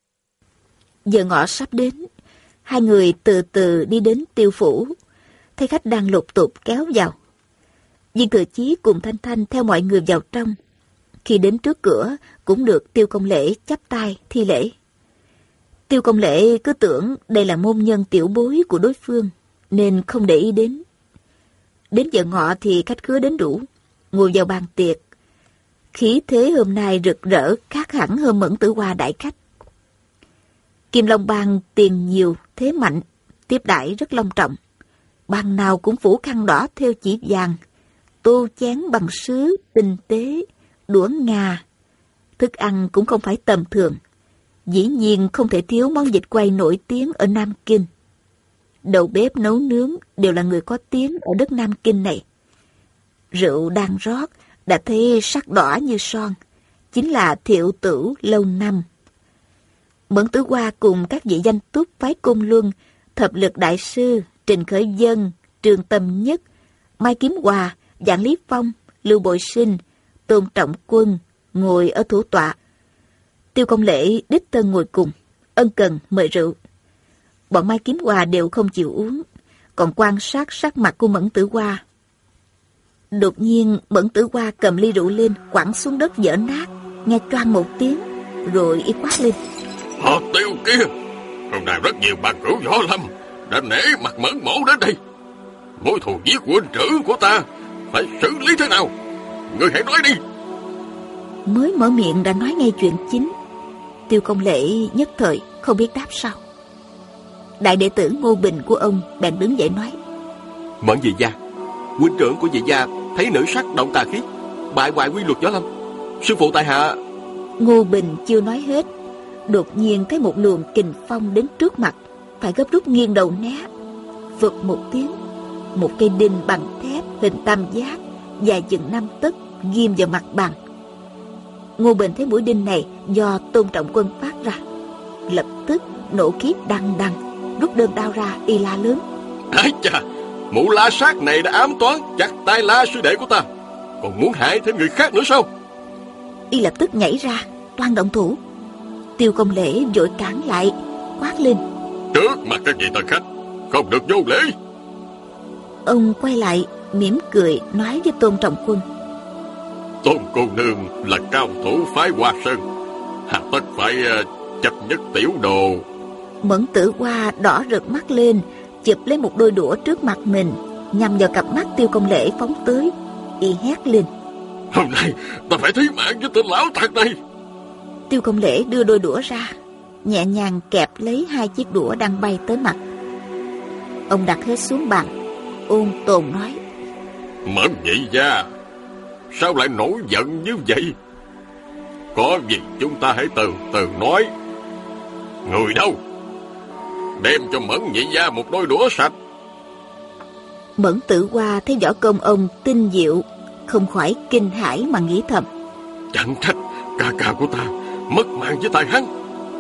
Giờ ngọ sắp đến, hai người từ từ đi đến Tiêu phủ, thấy khách đang lục tục kéo vào. Viên Thừa Chí cùng Thanh Thanh theo mọi người vào trong. Khi đến trước cửa cũng được Tiêu Công Lễ chắp tay thi lễ. Tiêu Công Lễ cứ tưởng đây là môn nhân tiểu bối của đối phương, nên không để ý đến. Đến giờ ngọ thì khách khứa đến đủ, ngồi vào bàn tiệc. Khí thế hôm nay rực rỡ khác hẳn hơn Mẫn Tử Hoa đại khách. Kim Long Bang tiền nhiều, thế mạnh, tiếp đãi rất long trọng. Bàn nào cũng phủ khăn đỏ theo chỉ vàng, tô chén bằng sứ tinh tế, đũa ngà. Thức ăn cũng không phải tầm thường. Dĩ nhiên không thể thiếu món vịt quay nổi tiếng ở Nam Kinh. Đầu bếp nấu nướng đều là người có tiếng ở đất Nam Kinh này. Rượu đang rót đã thấy sắc đỏ như son, chính là Thiệu Tửu lâu năm. Mẫn Tử Hoa cùng các vị danh túc phái Côn Luân, Thập Lực Đại Sư, Trình Khởi Dân, Trường Tâm Nhất, Mai Kiếm Hòa, Vạn Lý Phong, Lưu Bội Sinh, Tôn Trọng Quân ngồi ở thủ tọa. Tiêu Công Lễ đích thân ngồi cùng, ân cần mời rượu. Bọn Mai Kiếm Hòa đều không chịu uống, còn quan sát sắc mặt của Mẫn Tử Hoa. Đột nhiên Mẫn Tử Hoa cầm ly rượu lên, quẳng xuống đất vỡ nát, nghe choang một tiếng, rồi y quát lên. Họ Tiêu kia, hôm nay rất nhiều bạn cửu võ lâm đã nể mặt Mẫn mỗ đến đây. Mối thù giết huynh trưởng của ta phải xử lý thế nào? Ngươi hãy nói đi. Mới mở miệng đã nói ngay chuyện chính. Tiêu Công Lễ nhất thời không biết đáp sao. Đại đệ tử Ngô Bình của ông bèn đứng dậy nói. Mẫn Dị Gia, huynh trưởng của Dị Gia thấy nữ sắc động tà khí, bại hoại quy luật võ lâm. Sư phụ tại hạ... Ngô Bình chưa nói hết, đột nhiên thấy một luồng kình phong đến trước mặt, phải gấp rút nghiêng đầu né. Vụt một tiếng, một cây đinh bằng thép hình tam giác dài chừng năm tấc ghim vào mặt bàn. Ngô Bình thấy mũi đinh này do Tôn Trọng Quân phát ra, lập tức nộ khí đằng đằng, rút đơn đao ra, y la lớn. Ái chà, mụ La Sát này đã ám toán chặt tay La sư đệ của ta, còn muốn hại thêm người khác nữa sao? Y lập tức nhảy ra, toan động thủ. Tiêu Công Lễ vội cản lại, quát lên. Trước mặt các vị tân khách, không được vô lễ. Ông quay lại, mỉm cười nói với Tôn Trọng Quân. Tôn cô nương là cao thủ phái Hoa Sơn, hà tất phải uh, chấp nhất tiểu đồ. Mẫn Tử Hoa đỏ rực mắt lên, chụp lấy một đôi đũa trước mặt mình, nhằm vào cặp mắt Tiêu Công Lễ phóng tới. Y hét lên. Hôm nay ta phải thí mạng với tên lão tặc này. Tiêu Công Lễ đưa đôi đũa ra, nhẹ nhàng kẹp lấy hai chiếc đũa đang bay tới mặt. Ông đặt hết xuống bàn, ôn tồn nói. Mẫn Nhị Gia, sao lại nổi giận như vậy? Có gì chúng ta hãy từ từ nói. Người đâu? Đem cho Mẫn Nhị Gia một đôi đũa sạch. Mẫn Tử Hoa thấy võ công ông tinh diệu, không khỏi kinh hãi mà nghĩ thầm. Chẳng trách ca ca của ta mất mạng với tay hắn.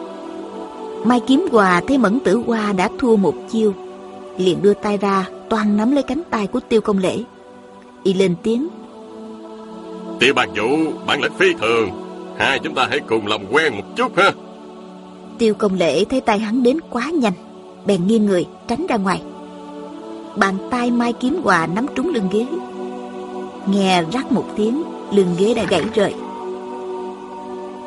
Mai Kiếm Hòa thấy Mẫn Tử Hoa đã thua một chiêu, liền đưa tay ra toan nắm lấy cánh tay của Tiêu Công Lễ. Y lên tiếng. Tiêu Bang Vũ bản lĩnh phi thường, hai chúng ta hãy cùng làm quen một chút ha. Tiêu Công Lễ thấy tay hắn đến quá nhanh, bèn nghiêng người tránh ra ngoài. Bàn tay Mai Kiếm Hòa nắm trúng lưng ghế. Nghe rắc một tiếng, lưng ghế đã gãy rời.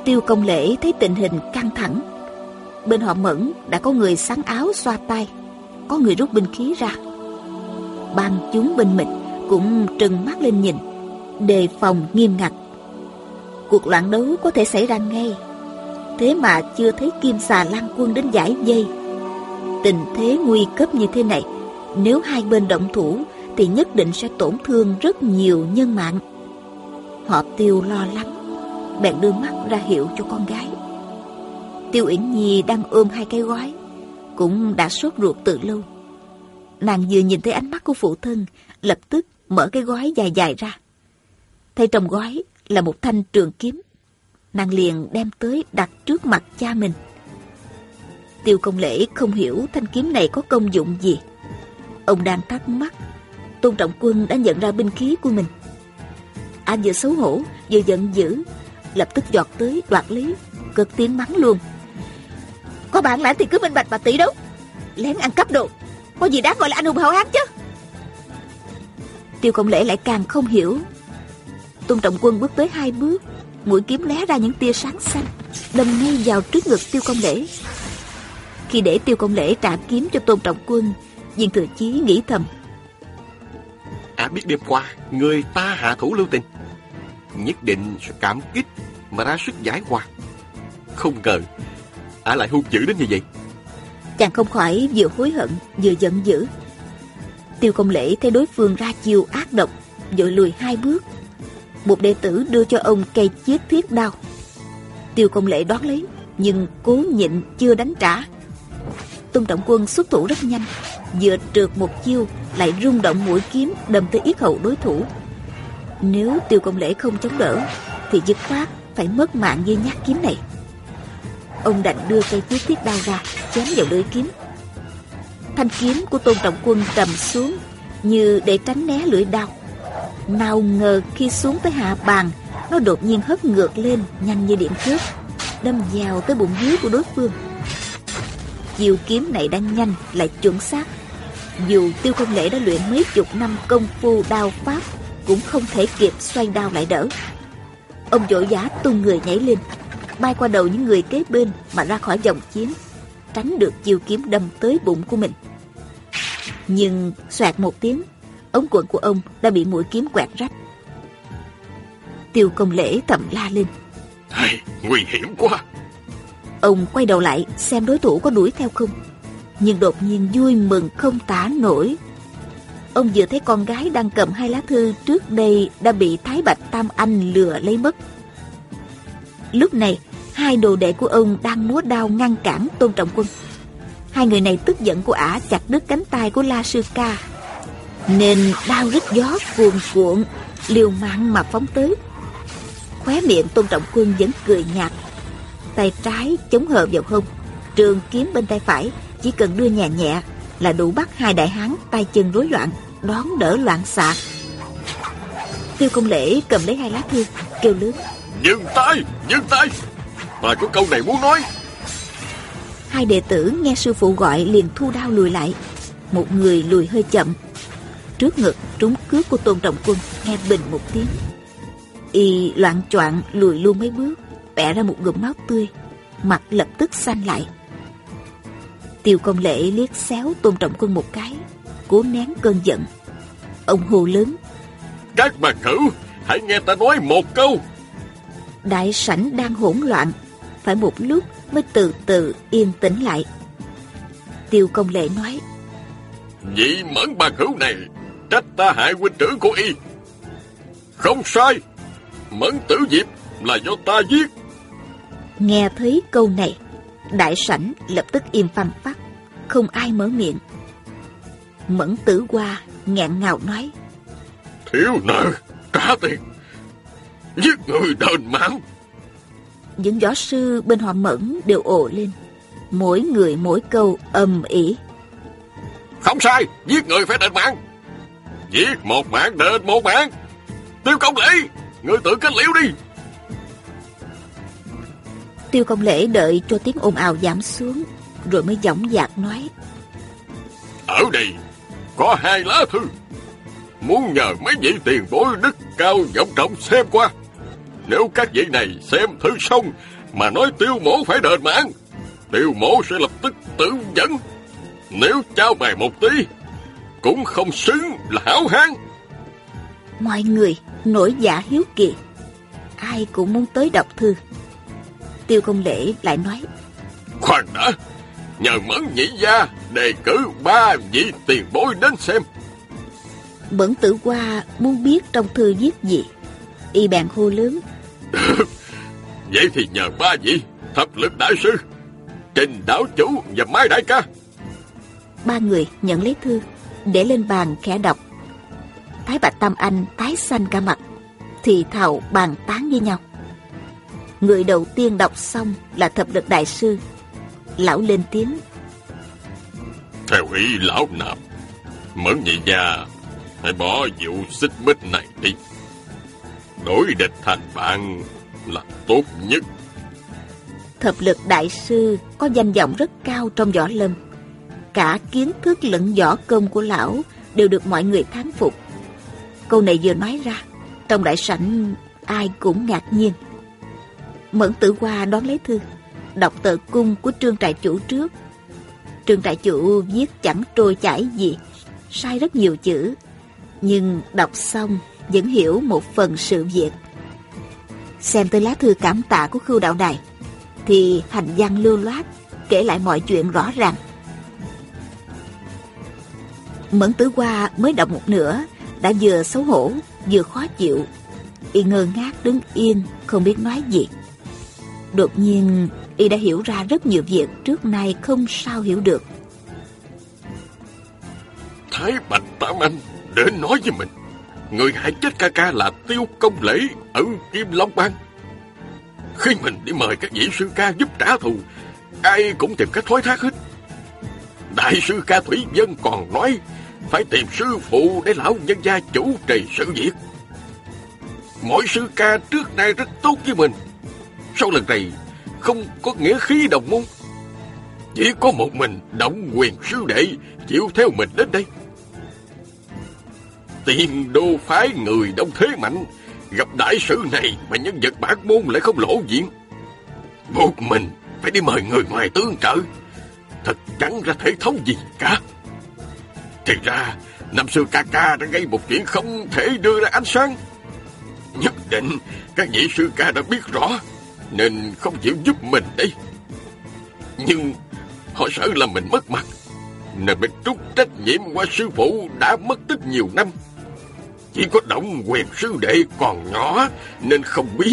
Tiêu Công Lễ thấy tình hình căng thẳng. Bên họ Mẫn đã có người xắn áo xoa tay, có người rút binh khí ra. Ban chúng bên mình cũng trừng mắt lên nhìn, đề phòng nghiêm ngặt. Cuộc loạn đấu có thể xảy ra ngay, thế mà chưa thấy Kim Xà Lan quân đến giải vây. Tình thế nguy cấp như thế này, nếu hai bên động thủ thì nhất định sẽ tổn thương rất nhiều nhân mạng. Họ Tiêu lo lắng, bèn đưa mắt ra hiệu cho con gái. Tiêu Uyển Nhi đang ôm hai cái gói, cũng đã sốt ruột từ lâu. Nàng vừa nhìn thấy ánh mắt của phụ thân, lập tức mở cái gói dài dài ra. Thấy trong gói là một thanh trường kiếm, nàng liền đem tới đặt trước mặt cha mình. Tiêu Công Lễ không hiểu thanh kiếm này có công dụng gì. Ông đang thắc mắc, Tôn Trọng Quân đã nhận ra binh khí của mình. Anh vừa xấu hổ vừa giận dữ, lập tức giọt tới đoạt lấy, cất tiếng mắng luôn: có bản lãnh thì cứ minh bạch mà tỷ đấu, lén ăn cắp đồ, có gì đáng gọi là anh hùng hào hán chứ. Tiêu Công Lễ lại càng không hiểu. Tôn Trọng Quân bước tới hai bước, mũi kiếm lóe ra những tia sáng xanh, đâm ngay vào trước ngực Tiêu Công Lễ. Khi để Tiêu Công Lễ trả kiếm cho Tôn Trọng Quân, Viên Thừa Chí nghĩ thầm: À biết đêm qua người ta hạ thủ lưu tình, nhất định sẽ cảm kích mà ra sức giải hòa. Không ngờ ả lại hung dữ đến như vậy. Chàng không khỏi vừa hối hận vừa giận dữ. Tiêu Công Lễ thấy đối phương ra chiêu ác độc, vội lùi hai bước. Một đệ tử đưa cho ông cây chiếc thiết đao. Tiêu Công Lễ đón lấy, nhưng cố nhịn chưa đánh trả. Tôn Trọng Quân xuất thủ rất nhanh, vừa trượt một chiêu lại rung động mũi kiếm đâm tới yết hầu đối thủ. Nếu Tiêu Công Lễ không chống đỡ thì dứt khoát phải mất mạng với nhát kiếm này. Ông đành đưa cây chiếc thiết đao ra chém vào lưỡi kiếm. Thanh kiếm của Tôn Trọng Quân trầm xuống như để tránh né lưỡi đao. Nào ngờ khi xuống tới hạ bàn, nó đột nhiên hất ngược lên nhanh như điện chớp, đâm vào tới bụng dưới của đối phương. Chiêu kiếm này đang nhanh lại chuẩn xác. Dù Tiêu Công Lễ đã luyện mấy chục năm công phu đao pháp, cũng không thể kịp xoay đao lại đỡ. Ông vội vã tung người nhảy lên, bay qua đầu những người kế bên mà ra khỏi vòng chiến, tránh được chiêu kiếm đâm tới bụng của mình. Nhưng xoẹt một tiếng, ống quần của ông đã bị mũi kiếm quẹt rách. Tiêu Công Lễ thầm la lên: Hey, nguy hiểm quá. Ông quay đầu lại xem đối thủ có đuổi theo không, nhưng đột nhiên vui mừng không tả nổi. Ông vừa thấy con gái đang cầm hai lá thư trước đây đã bị Thái Bạch Tam Anh lừa lấy mất. Lúc này hai đồ đệ của ông đang múa đao ngăn cản Tôn Trọng Quân. Hai người này tức giận của ả chặt đứt cánh tay của La Sư Ca, nên đao rít gió cuồn cuộn, liều mạng mà phóng tới. Khóe miệng Tôn Trọng Quân vẫn cười nhạt, tay trái chống hờ vào hông, trường kiếm bên tay phải chỉ cần đưa nhẹ nhẹ là đủ bắt hai đại hán tay chân rối loạn đón đỡ loạn xạ. Tiêu Công Lễ cầm lấy hai lá thư kêu lớn: Dừng tay, dừng tay, ta có câu này muốn nói. Hai đệ tử nghe sư phụ gọi liền thu đao lùi lại. Một người lùi hơi chậm, trước ngực trúng cước của Tôn Trọng Quân nghe bình một tiếng. Y loạng choạng lùi luôn mấy bước, bẻ ra một ngụm máu tươi, mặt lập tức xanh lại. Tiêu Công Lễ liếc xéo Tôn Trọng Quân một cái, cố nén cơn giận. Ông hô lớn: Các bạn hữu, hãy nghe ta nói một câu. Đại sảnh đang hỗn loạn, phải một lúc mới từ từ yên tĩnh lại. Tiêu Công Lễ nói: Vị Mẫn bạn hữu này trách ta hại huynh trưởng của y. Không sai, Mẫn Tử Diệp là do ta giết. Nghe thấy câu này, đại sảnh lập tức im phăng phắc, không ai mở miệng. Mẫn Tử Hoa nghẹn ngào nói: Thiếu nợ trả tiền, giết người đền mạng. Những võ sư bên họ Mẫn đều ồ lên, mỗi người mỗi câu ầm ĩ. Không sai, giết người phải đền mạng. Giết một mạng đền một mạng. Tiêu Công Lễ, người tự kết liễu đi. Tiêu Công Lễ đợi cho tiếng ồn ào giảm xuống, rồi mới dõng dạc nói: Ở đây có hai lá thư, muốn nhờ mấy vị tiền bối đức cao vọng trọng xem qua. Nếu các vị này xem thư xong mà nói Tiêu Mỗ phải đền mạng, Tiêu Mỗ sẽ lập tức tự dẫn. Nếu trao mày một tí, cũng không xứng là hảo hán. Mọi người nổi dạ hiếu kỳ, ai cũng muốn tới đọc thư. Tiêu Công Lễ lại nói: Khoan đã, nhờ Mẫn nhị gia đề cử ba vị tiền bối đến xem. Mẫn Tử Hoa muốn biết trong thư viết gì, y bèn hô lớn: Vậy thì nhờ ba vị Thập Lực đại sư, Trình đảo chủ và Mai đại ca. Ba người nhận lấy thư, để lên bàn khẽ đọc. Thái Bạch Tam Anh tái xanh cả mặt, thì thào bàn tán với nhau. Người đầu tiên đọc xong là Thập Lực đại sư. Lão lên tiếng: Theo ý lão nạp, Mẫn nhị gia hãy bỏ vụ xích mích này đi. Đối địch thành bạn là tốt nhất. Thập Lực đại sư có danh vọng rất cao trong võ lâm. Cả kiến thức lẫn võ công của lão đều được mọi người thán phục. Câu này vừa nói ra, trong đại sảnh ai cũng ngạc nhiên. Mẫn Tử Hoa đón lấy thư, đọc tờ cung của Trương trại chủ trước. Trương trại chủ viết chẳng trôi chảy gì, sai rất nhiều chữ, nhưng đọc xong vẫn hiểu một phần sự việc. Xem tới lá thư cảm tạ của Khưu đạo đài, thì hành văn lưu loát, kể lại mọi chuyện rõ ràng. Mẫn Tử Hoa mới đọc một nửa đã vừa xấu hổ vừa khó chịu, y ngơ ngác đứng yên không biết nói gì. Đột nhiên y đã hiểu ra rất nhiều việc trước nay không sao hiểu được. Thái Bạch Tam Anh đến nói với mình, người hại chết ca ca là Tiêu Công Lễ ở Kim Long Bang. Khi mình đi mời các vị sư ca giúp trả thù, ai cũng tìm cách thoái thác hết. Đại sư ca Thủy Vân còn nói phải tìm sư phụ để lão nhân gia chủ trì sự việc. Mỗi sư ca trước nay rất tốt với mình, sau lần này không có nghĩa khí đồng môn. Chỉ có một mình Động Quyền sư đệ chịu theo mình đến đây. Tiền Đô phái người đông thế mạnh, gặp đại sự này mà nhân vật bản môn lại không lộ diện, buộc mình phải đi mời người ngoài tương trợ. Thật chẳng ra thể thống gì cả. Thì ra năm xưa ca ca đã gây một chuyện không thể đưa ra ánh sáng. Nhất định các vị sư ca đã biết rõ, nên không chịu giúp mình đây. Nhưng họ sợ là mình mất mặt, nên phải trút trách nhiệm qua sư phụ đã mất tích nhiều năm. Chỉ có Động Quyền sư đệ còn nhỏ nên không biết.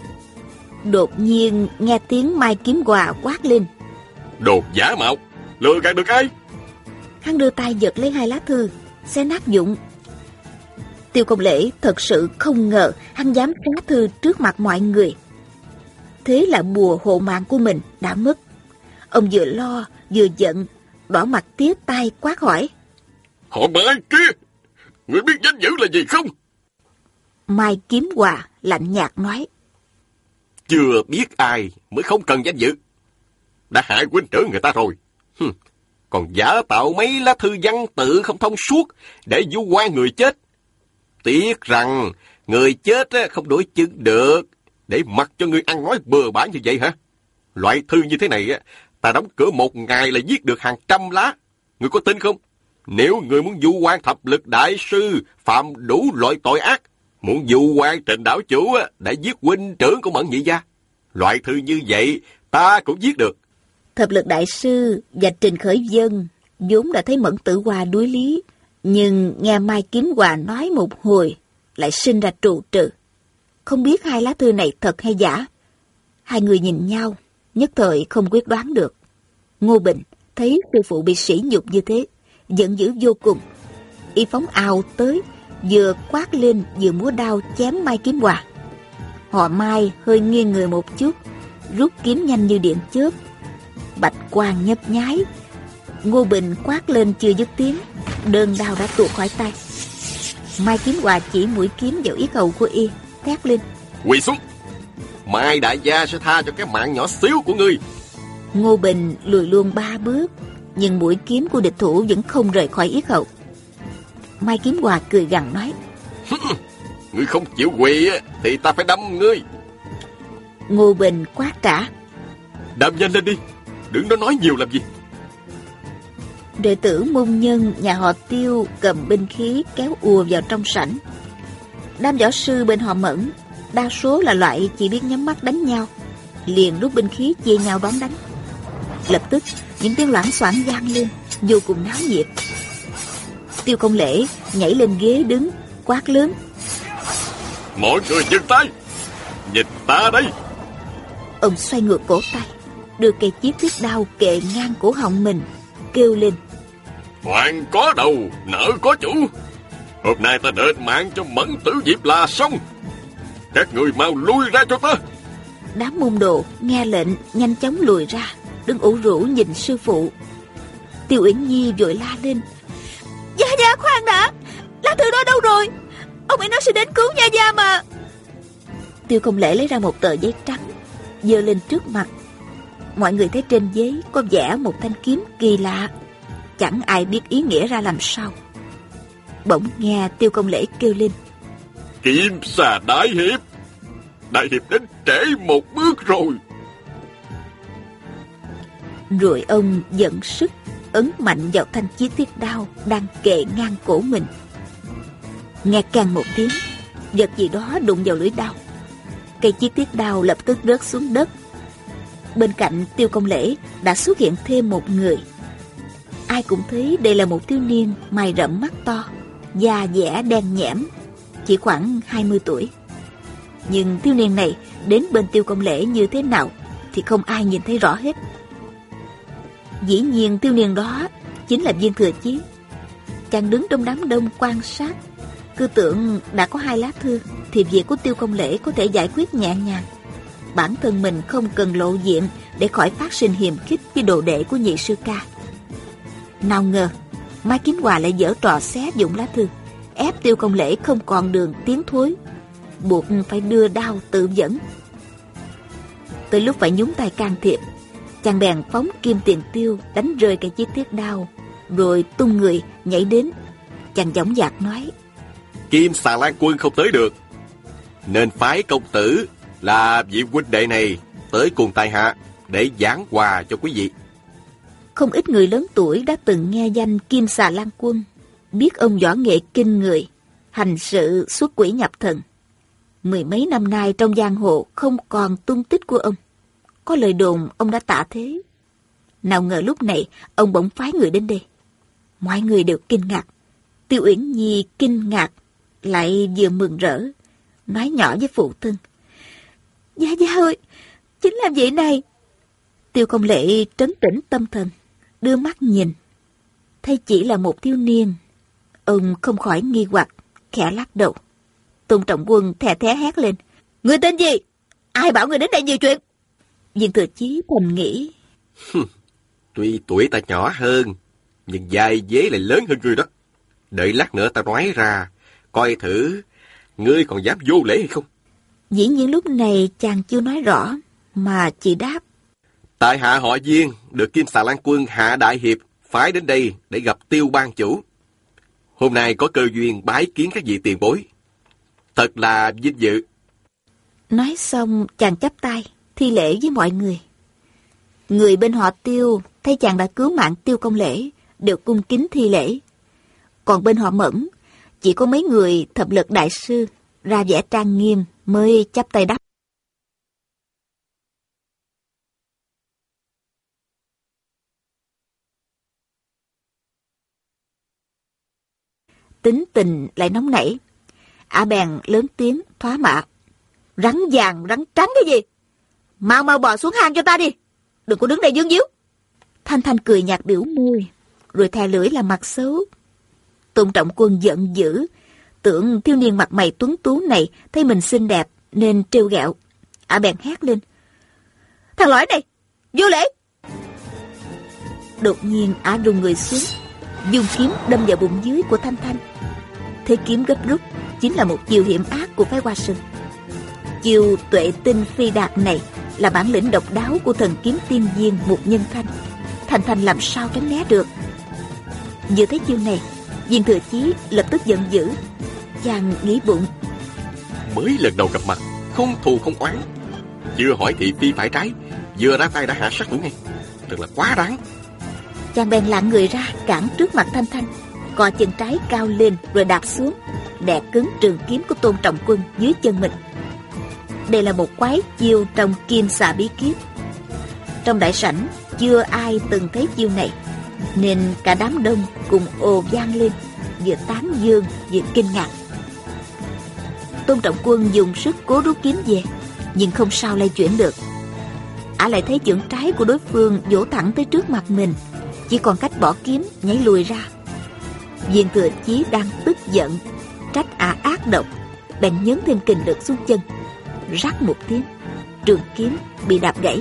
Đột nhiên nghe tiếng Mai Kiếm Hòa quát lên: Đồ giả mạo, lừa gạt được ai? Hắn đưa tay giật lấy hai lá thư, xé nát vụn. Tiêu Công Lễ thật sự không ngờ hắn dám xé thư trước mặt mọi người. Thế là bùa hộ mạng của mình đã mất. Ông vừa lo vừa giận, đỏ mặt tía tai quát hỏi: Họ Mai kia, người biết danh dự là gì không? Mai Kiếm Hòa lạnh nhạt nói: Chưa biết ai mới không cần danh dự. Đã hại huynh trưởng người ta rồi, Hừm. Còn giả tạo mấy lá thư văn tự không thông suốt để vu oan người chết. Tiếc rằng người chết không đổi chứng được, để mặc cho người ăn nói bừa bãi như vậy hả? Loại thư như thế này ta đóng cửa một ngày là viết được hàng trăm lá. Người có tin không? Nếu người muốn vu oan Thập Lực đại sư phạm đủ loại tội ác, muốn vu oan Trình đảo chủ đã giết huynh trưởng của Mẫn nhị gia, loại thư như vậy ta cũng viết được. Thập Lực đại sư và Trình Khởi Vân vốn đã thấy Mẫn Tử Hoa đuối lý, nhưng nghe Mai Kiếm Hòa nói một hồi lại sinh ra trù trừ, không biết hai lá thư này thật hay giả. Hai người nhìn nhau, nhất thời không quyết đoán được. Ngô Bình thấy sư phụ bị sỉ nhục như thế, giận dữ vô cùng. Y phóng ào tới, vừa quát lên vừa múa đao chém Mai Kiếm Hòa. Họ Mai hơi nghiêng người một chút, rút kiếm nhanh như điện chớp. Bạch quang nhấp nháy. Ngô Bình quát lên chưa dứt tiếng, đơn đao đã tuột khỏi tay. Mai Kiếm Hòa chỉ mũi kiếm vào yết hầu của y, thét lên: Quỳ xuống, Mai đại gia sẽ tha cho cái mạng nhỏ xíu của ngươi. Ngô Bình lùi luôn ba bước, nhưng mũi kiếm của địch thủ vẫn không rời khỏi yết hầu. Mai Kiếm Hòa cười gằn nói: Ngươi không chịu quỳ thì ta phải đâm ngươi. Ngô Bình quát trả: Đàm nhanh lên đi, đừng có nói nhiều làm gì. Đệ tử môn nhân nhà họ Tiêu cầm binh khí kéo ùa vào trong sảnh. Đám võ sư bên họ Mẫn, đa số là loại chỉ biết nhắm mắt đánh nhau, liền rút binh khí chia nhau đón đánh. Lập tức những tiếng loảng xoảng vang lên, vô cùng náo nhiệt. Tiêu Công Lễ nhảy lên ghế đứng, quát lớn: Mọi người dừng tay, nhìn ta đây. Ông xoay ngược cổ tay, đưa cây chiếc thiết đao kề ngang cổ họng mình, kêu lên: Hoàng có đầu, nợ có chủ. Hôm nay ta đền mạng cho Mẫn Tử Diệp là xong. Các người mau lui ra cho ta. Đám môn đồ nghe lệnh nhanh chóng lùi ra, đứng ủ rũ nhìn sư phụ. Tiêu Uyển Nhi vội la lên: Gia Gia khoan đã, lá thư đó đâu rồi? Ông ấy nói sẽ đến cứu Gia Gia mà. Tiêu Công Lễ lấy ra một tờ giấy trắng, giơ lên trước mặt. Mọi người thấy trên giấy có vẽ một thanh kiếm kỳ lạ, chẳng ai biết ý nghĩa ra làm sao. Bỗng nghe Tiêu Công Lễ kêu lên: Kim xà đại hiệp, đại hiệp đến trễ một bước rồi. Rồi ông giận sức ấn mạnh vào thanh chiếc thiết đao đang kề ngang cổ mình. Nghe càng một tiếng, vật gì đó đụng vào lưỡi đao. Cây chiếc thiết đao lập tức rớt xuống đất. Bên cạnh Tiêu Công Lễ đã xuất hiện thêm một người. Ai cũng thấy đây là một thiếu niên mày rậm mắt to, da dẻ đen nhẽm, chỉ khoảng hai mươi tuổi. Nhưng thiếu niên này đến bên Tiêu Công Lễ như thế nào thì không ai nhìn thấy rõ hết. Dĩ nhiên thiếu niên đó chính là Viên Thừa Chí. Chàng đứng trong đám đông quan sát, cứ tưởng đã có hai lá thư thì việc của Tiêu Công Lễ có thể giải quyết nhẹ nhàng. Bản thân mình không cần lộ diện để khỏi phát sinh hiềm khích với đồ đệ của nhị sư ca. Nào ngờ Mai Kính Hòa lại giở trò xé dụng lá thư, ép Tiêu Công Lễ không còn đường tiến thối, buộc phải đưa đao tự dẫn. Tới lúc phải nhúng tay can thiệp, chàng bèn phóng kim tiền tiêu đánh rơi cái chiếc thiết đao, rồi tung người nhảy đến. Chàng dõng dạc nói: Kim Xà Lan Quân không tới được, nên phái công tử là vị huynh đệ này tới cùng tại hạ để giảng hòa cho quý vị. Không ít người lớn tuổi đã từng nghe danh Kim Xà Lan Quân, biết ông võ nghệ kinh người, hành sự xuất quỷ nhập thần. Mười mấy năm nay trong giang hồ không còn tung tích của ông. Có lời đồn ông đã tạ thế. Nào ngờ lúc này ông bỗng phái người đến đây. Mọi người đều kinh ngạc. Tiêu Uyển Nhi kinh ngạc lại vừa mừng rỡ, nói nhỏ với phụ thân: Gia Gia ơi, chính là vậy này. Tiêu Công Lễ trấn tĩnh tâm thần, đưa mắt nhìn, thấy chỉ là một thiếu niên. Ông không khỏi nghi hoặc, khẽ lắc đầu. Tôn Trọng Quân thè thé hét lên: Người tên gì? Ai bảo người đến đây nhiều chuyện? Viên Thừa Chí thầm nghĩ: Tuy tuổi ta nhỏ hơn, nhưng vai vế lại lớn hơn ngươi đó. Đợi lát nữa ta nói ra, coi thử ngươi còn dám vô lễ hay không. Dĩ nhiên lúc này chàng chưa nói rõ, mà chỉ đáp: Tại hạ họ Viên, được Kim Xà Lan Quân Hạ Đại Hiệp phái đến đây để gặp Tiêu ban chủ. Hôm nay có cơ duyên bái kiến các vị tiền bối, thật là vinh dự. Nói xong chàng chắp tay thi lễ với mọi người. Người bên họ Tiêu thấy chàng đã cứu mạng Tiêu Công Lễ đều cung kính thi lễ. Còn bên họ Mẫn, chỉ có mấy người thập lực đại sư ra vẻ trang nghiêm mới chắp tay đáp. Tính tình lại nóng nảy, ả bèn lớn tiếng thoá mạ: Rắn vàng rắn trắng cái gì? Mau mau bò xuống hang cho ta đi, đừng có đứng đây dương díu. Thanh Thanh cười nhạt biểu môi, rồi thè lưỡi làm mặt xấu. Tôn Trọng Quân giận dữ, tưởng thiếu niên mặt mày tuấn tú này thấy mình xinh đẹp nên trêu ghẹo. Ả bèn hét lên: Thằng lõi này, vô lễ! Đột nhiên ả rùng người xuống, dùng kiếm đâm vào bụng dưới của Thanh Thanh. Thế kiếm gấp rút chính là một chiêu hiểm ác của phái Hoa Sơn. Chiêu tuệ tinh phi đạt này là bản lĩnh độc đáo của thần kiếm tiên viên Mục Nhân Thanh. Thanh Thanh làm sao tránh né được. Vừa thấy chiêu này, Viên Thừa Chí lập tức giận dữ. Chàng nghĩ bụng: Mới lần đầu gặp mặt, không thù không oán, chưa hỏi thị phi phải trái, vừa ra tay đã hạ sát thủ ngay. Thật là quá đáng. Chàng bèn lạng người ra cản trước mặt Thanh Thanh, cò chân trái cao lên rồi đạp xuống, đè cứng trường kiếm của Tôn Trọng Quân dưới chân mình. Đây là một quái chiêu trong Kim Xà Bí Kíp. Trong đại sảnh chưa ai từng thấy chiêu này, nên cả đám đông cùng ồ vang lên, vừa tán dương vừa kinh ngạc. Tôn Trọng Quân dùng sức cố rút kiếm về, nhưng không sao lay chuyển được. Ả lại thấy chưởng trái của đối phương vỗ thẳng tới trước mặt mình, chỉ còn cách bỏ kiếm nhảy lùi ra. Viên Thừa Chí đang tức giận, trách Ả ác độc, bèn nhấn thêm kình lực xuống chân. Rắc một tiếng, trường kiếm bị đạp gãy.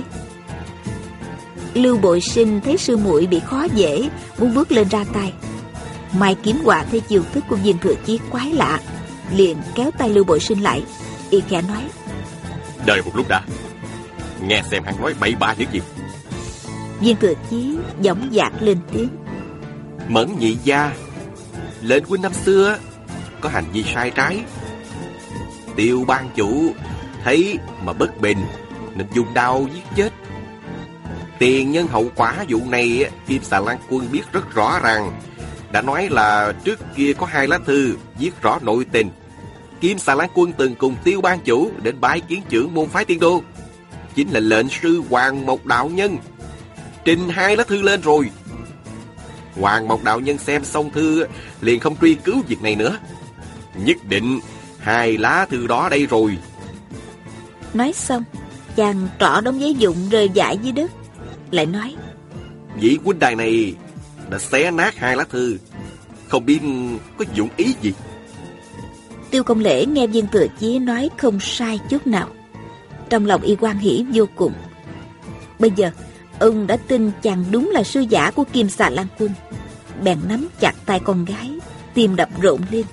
Lưu Bội Sinh thấy sư muội bị khó dễ, muốn bước lên ra tay. Mai Kiếm Họa thấy chiêu thức của Viên Thừa Chí quái lạ, liền kéo tay Lưu Bội Sinh lại. Y khẽ nói: đợi một lúc đã, nghe xem hắn nói bậy bạ những gì. Viên Thừa Chí dõng dạc lên tiếng: Mẫn nhị gia, lệnh huynh năm xưa có hành vi sai trái. Tiêu ban chủ thấy mà bất bình nên dùng đao giết chết. Tiền nhân hậu quả vụ này Kim Xà Lan Quân biết rất rõ ràng. Đã nói là trước kia có hai lá thư viết rõ nội tình. Kim Xà Lan Quân từng cùng Tiêu ban chủ đến bái kiến trưởng môn phái Tiên Đô, chính là lệnh sư Hoàng Mộc đạo nhân. Trình hai lá thư lên rồi. Hoàng Mộc đạo nhân xem xong thư liền không truy cứu việc này nữa. Nhất định hai lá thư đó đây rồi. Nói xong, chàng trỏ đống giấy vụn rơi rải dưới đất, lại nói: vị huynh đài này đã xé nát hai lá thư, không biết có dụng ý gì. Tiêu Công Lễ nghe Viên Thừa Chí nói không sai chút nào, trong lòng y hoan hỉ vô cùng. Bây giờ ông đã tin chàng đúng là sư giả của Kim Xà Lan Quân, bèn nắm chặt tay con gái, tim đập rộn lên.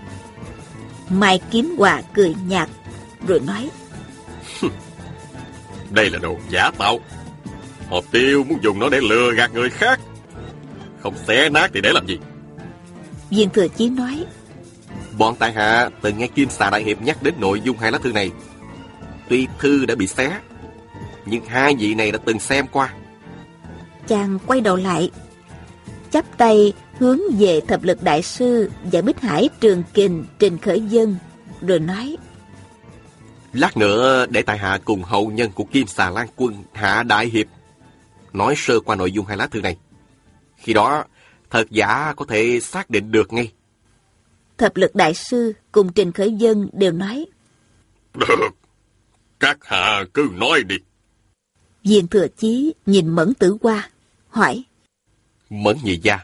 Mai Kiếm Họa cười nhạt rồi nói: đây là đồ giả tạo. Họ Tiêu muốn dùng nó để lừa gạt người khác, không xé nát thì để làm gì? Viên Thừa Chí nói: bọn tại hạ từng nghe Kim Xà đại hiệp nhắc đến nội dung hai lá thư này. Tuy thư đã bị xé, nhưng hai vị này đã từng xem qua. Chàng quay đầu lại, chắp tay hướng về Thập Lực đại sư và Bích Hải Trường Kình Trình Khởi Dân, rồi nói: lát nữa để tại hạ cùng hậu nhân của Kim Xà Lan Quân hạ đại hiệp nói sơ qua nội dung hai lá thư này. Khi đó thật giả có thể xác định được ngay. Thập Lực đại sư cùng Trình Khởi Dân đều nói: được, các hạ cứ nói đi. Viên Thừa Chí nhìn Mẫn Tử Hoa hỏi: Mẫn nhị gia,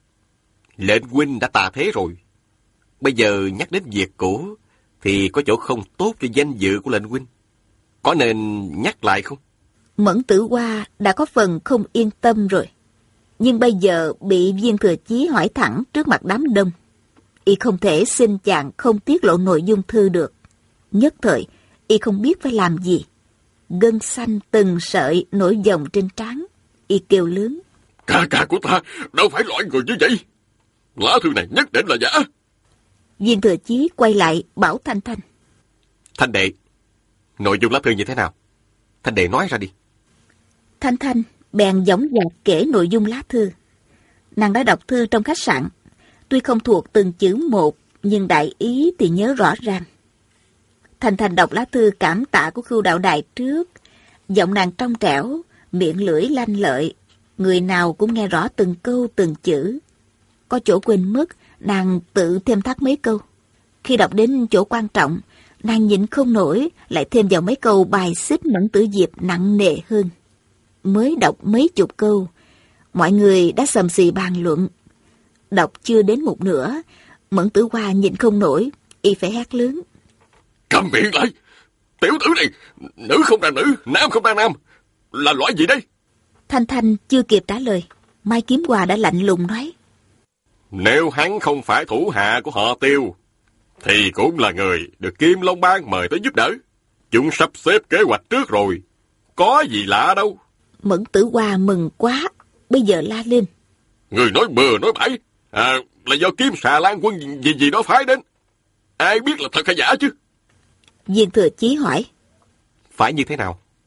lệnh huynh đã tà thế rồi, bây giờ nhắc đến việc cũ thì có chỗ không tốt cho danh dự của lệnh huynh, có nên nhắc lại không? Mẫn Tử Hoa đã có phần không yên tâm rồi, nhưng bây giờ bị Viên Thừa Chí hỏi thẳng trước mặt đám đông, y không thể xin chàng không tiết lộ nội dung thư được. Nhất thời y không biết phải làm gì, gân xanh từng sợi nổi dòng trên trán. Y kêu lớn: Ca ca của ta đâu phải loại người như vậy, lá thư này nhất định là giả. Viên Thừa Chí quay lại bảo Thanh Thanh: Thanh đệ, nội dung lá thư như thế nào? Thanh đệ nói ra đi. Thanh Thanh bèn dõng dạc kể nội dung lá thư. Nàng đã đọc thư trong khách sạn, tuy không thuộc từng chữ một, nhưng đại ý thì nhớ rõ ràng. Thanh Thanh đọc lá thư cảm tạ của Khưu đạo đài trước, giọng nàng trong trẻo, miệng lưỡi lanh lợi, người nào cũng nghe rõ từng câu từng chữ. Có chỗ quên mất, nàng tự thêm thắt mấy câu. Khi đọc đến chỗ quan trọng, nàng nhịn không nổi, lại thêm vào mấy câu bài xích Mẫn Tử Diệp nặng nề hơn. Mới đọc mấy chục câu, mọi người đã xầm xì bàn luận. Đọc chưa đến một nửa, Mẫn Tử Hoa nhịn không nổi, y phải hét lớn: Câm miệng lại! Tiểu tử này, nữ không ra nữ, nam không ra nam, là loại gì đây? Thanh Thanh chưa kịp trả lời, Mai Kiếm Hòa đã lạnh lùng nói: Nếu hắn không phải thủ hạ của họ Tiêu, thì cũng là người được Kim Long Bang mời tới giúp đỡ. Chúng sắp xếp kế hoạch trước rồi, có gì lạ đâu. Mẫn Tử Hoa mừng quá, bây giờ la lên: Người nói bừa nói bãi, à, là do Kim Xà Lan Quân gì gì đó phái đến. Ai biết là thật hay giả chứ? Viên Thừa Chí hỏi: Phải như thế nào?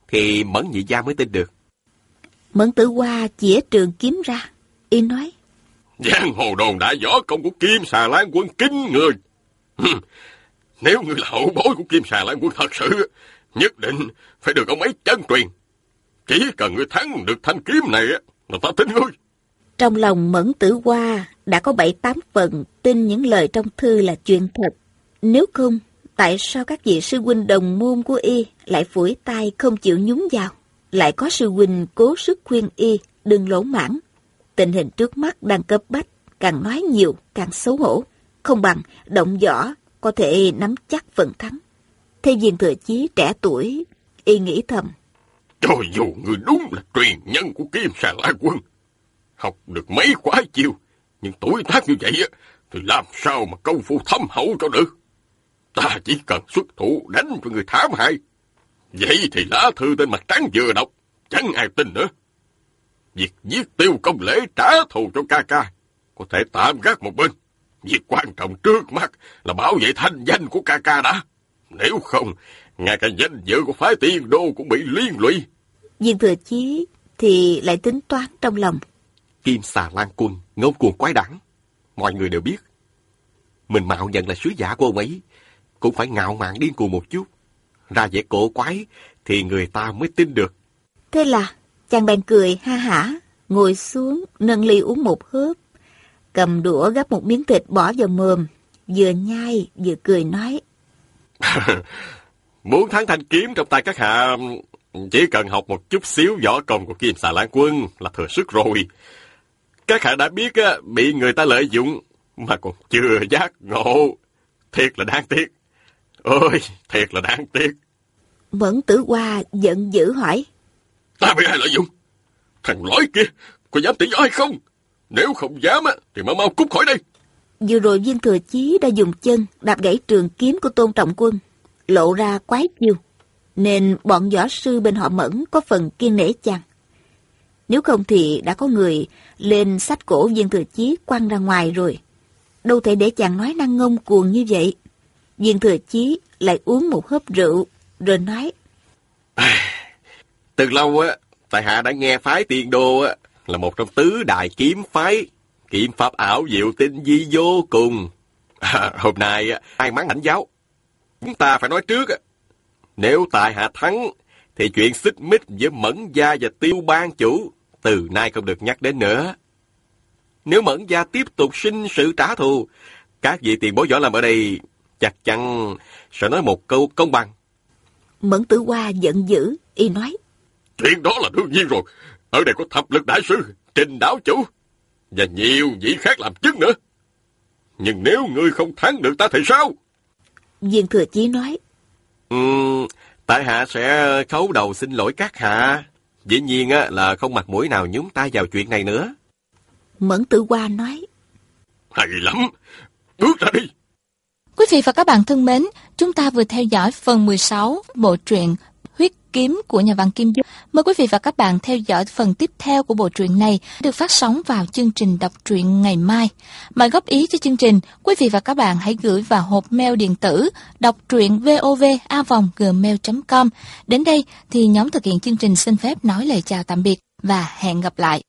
thì Mẫn nhị gia mới tin được. Mẫn Tử Hoa chĩa trường kiếm ra, y nói: Giang hồ đồn đại võ công của Kim Xà Lan Quân kinh người. Nếu ngươi là hậu bối của Kim Xà Lan Quân thật sự, nhất định phải được ông ấy chân truyền. Chỉ cần ngươi thắng được thanh kiếm này, là ta tin ngươi. Trong lòng Mẫn Tử Hoa đã có bảy tám phần tin những lời trong thư là chuyện thật. Nếu không, tại sao các vị sư huynh đồng môn của y lại phủi tay không chịu nhúng vào? Lại có sư huynh cố sức khuyên y đừng lỗ mãn. Tình hình trước mắt đang cấp bách, càng nói nhiều càng xấu hổ. Không bằng động võ có thể nắm chắc phần thắng. Theo Viên Thừa Chí trẻ tuổi, y nghĩ thầm: Cho dù người đúng là truyền nhân của Kim Xà Lan Quân, học được mấy quái chiêu, nhưng tuổi tác như vậy thì làm sao mà công phu thâm hậu cho được. Ta chỉ cần xuất thủ đánh cho người thảm hại. Vậy thì lá thư tên mặt trắng vừa đọc, chẳng ai tin nữa. Việc giết Tiêu Công Lễ trả thù cho ca ca có thể tạm gác một bên. Việc quan trọng trước mắt là bảo vệ thanh danh của ca ca đã. Nếu không, ngay cả danh dự của phái Tiên Đô cũng bị liên lụy. Viên Thừa Chí thì lại tính toán trong lòng: Kim Xà Lan Quân ngông cuồng quái đản, mọi người đều biết. Mình mạo nhận là sứ giả của ông ấy, cũng phải ngạo mạn điên cuồng một chút, ra vẻ cổ quái thì người ta mới tin được. Thế là chàng bèn cười ha hả, ngồi xuống nâng ly uống một hớp, cầm đũa gắp một miếng thịt bỏ vào mồm, vừa nhai vừa cười nói: Muốn thắng thanh kiếm trong tay các hạ, chỉ cần học một chút xíu võ công của Kim Xà Lan Quân là thừa sức rồi. Các hạ đã biết á, bị người ta lợi dụng mà còn chưa giác ngộ, thiệt là đáng tiếc. Ôi, thiệt là đáng tiếc. Mẫn Tử Hoa giận dữ hỏi: Ta bị ai lợi dụng? Thằng lói kia có dám tự do hay không? Nếu không dám á, thì mau mau cút khỏi đây. Vừa rồi Viên Thừa Chí đã dùng chân đạp gãy trường kiếm của Tôn Trọng Quân, lộ ra quái chiêu, nên bọn võ sư bên họ Mẫn có phần kiêng nể chàng. Nếu không thì đã có người lên xách cổ Viên Thừa Chí quăng ra ngoài rồi. Đâu thể để chàng nói năng ngông cuồng như vậy. Viên Thừa Chí lại uống một hớp rượu rồi nói: Từ lâu á, tại hạ đã nghe phái Tiên Đô á là một trong tứ đại kiếm phái, kiếm pháp ảo diệu tinh vi vô cùng. À, hôm nay á, may mắn lãnh giáo. Chúng ta phải nói trước á, nếu tại hạ thắng thì chuyện xích mích với Mẫn gia và Tiêu ban chủ từ nay không được nhắc đến nữa. Nếu Mẫn gia tiếp tục sinh sự trả thù, các vị tiền bối võ lâm ở đây chắc chắn sẽ nói một câu công bằng. Mẫn Tử Hoa giận dữ, y nói: Chuyện đó là đương nhiên rồi. Ở đây có Thập Lực đại sư, Trình đảo chủ và nhiều vị khác làm chứng nữa. Nhưng nếu ngươi không thắng được ta thì sao? Viên Thừa Chí nói: Ừm, tại hạ sẽ khấu đầu xin lỗi các hạ. Dĩ nhiên á là không mặt mũi nào nhúng tay vào chuyện này nữa. Mẫn Tử Hoa nói: Hay lắm, bước ra đi. Quý vị và các bạn thân mến, chúng ta vừa theo dõi phần mười sáu bộ truyện Huyết Kiếm của nhà văn Kim Dung. Mời quý vị và các bạn theo dõi phần tiếp theo của bộ truyện này được phát sóng vào chương trình đọc truyện ngày mai. Mời góp ý cho chương trình, quý vị và các bạn hãy gửi vào hộp mail điện tử đọc truyện vov a vòng gmail chấm com. Đến đây thì nhóm thực hiện chương trình xin phép nói lời chào tạm biệt và hẹn gặp lại.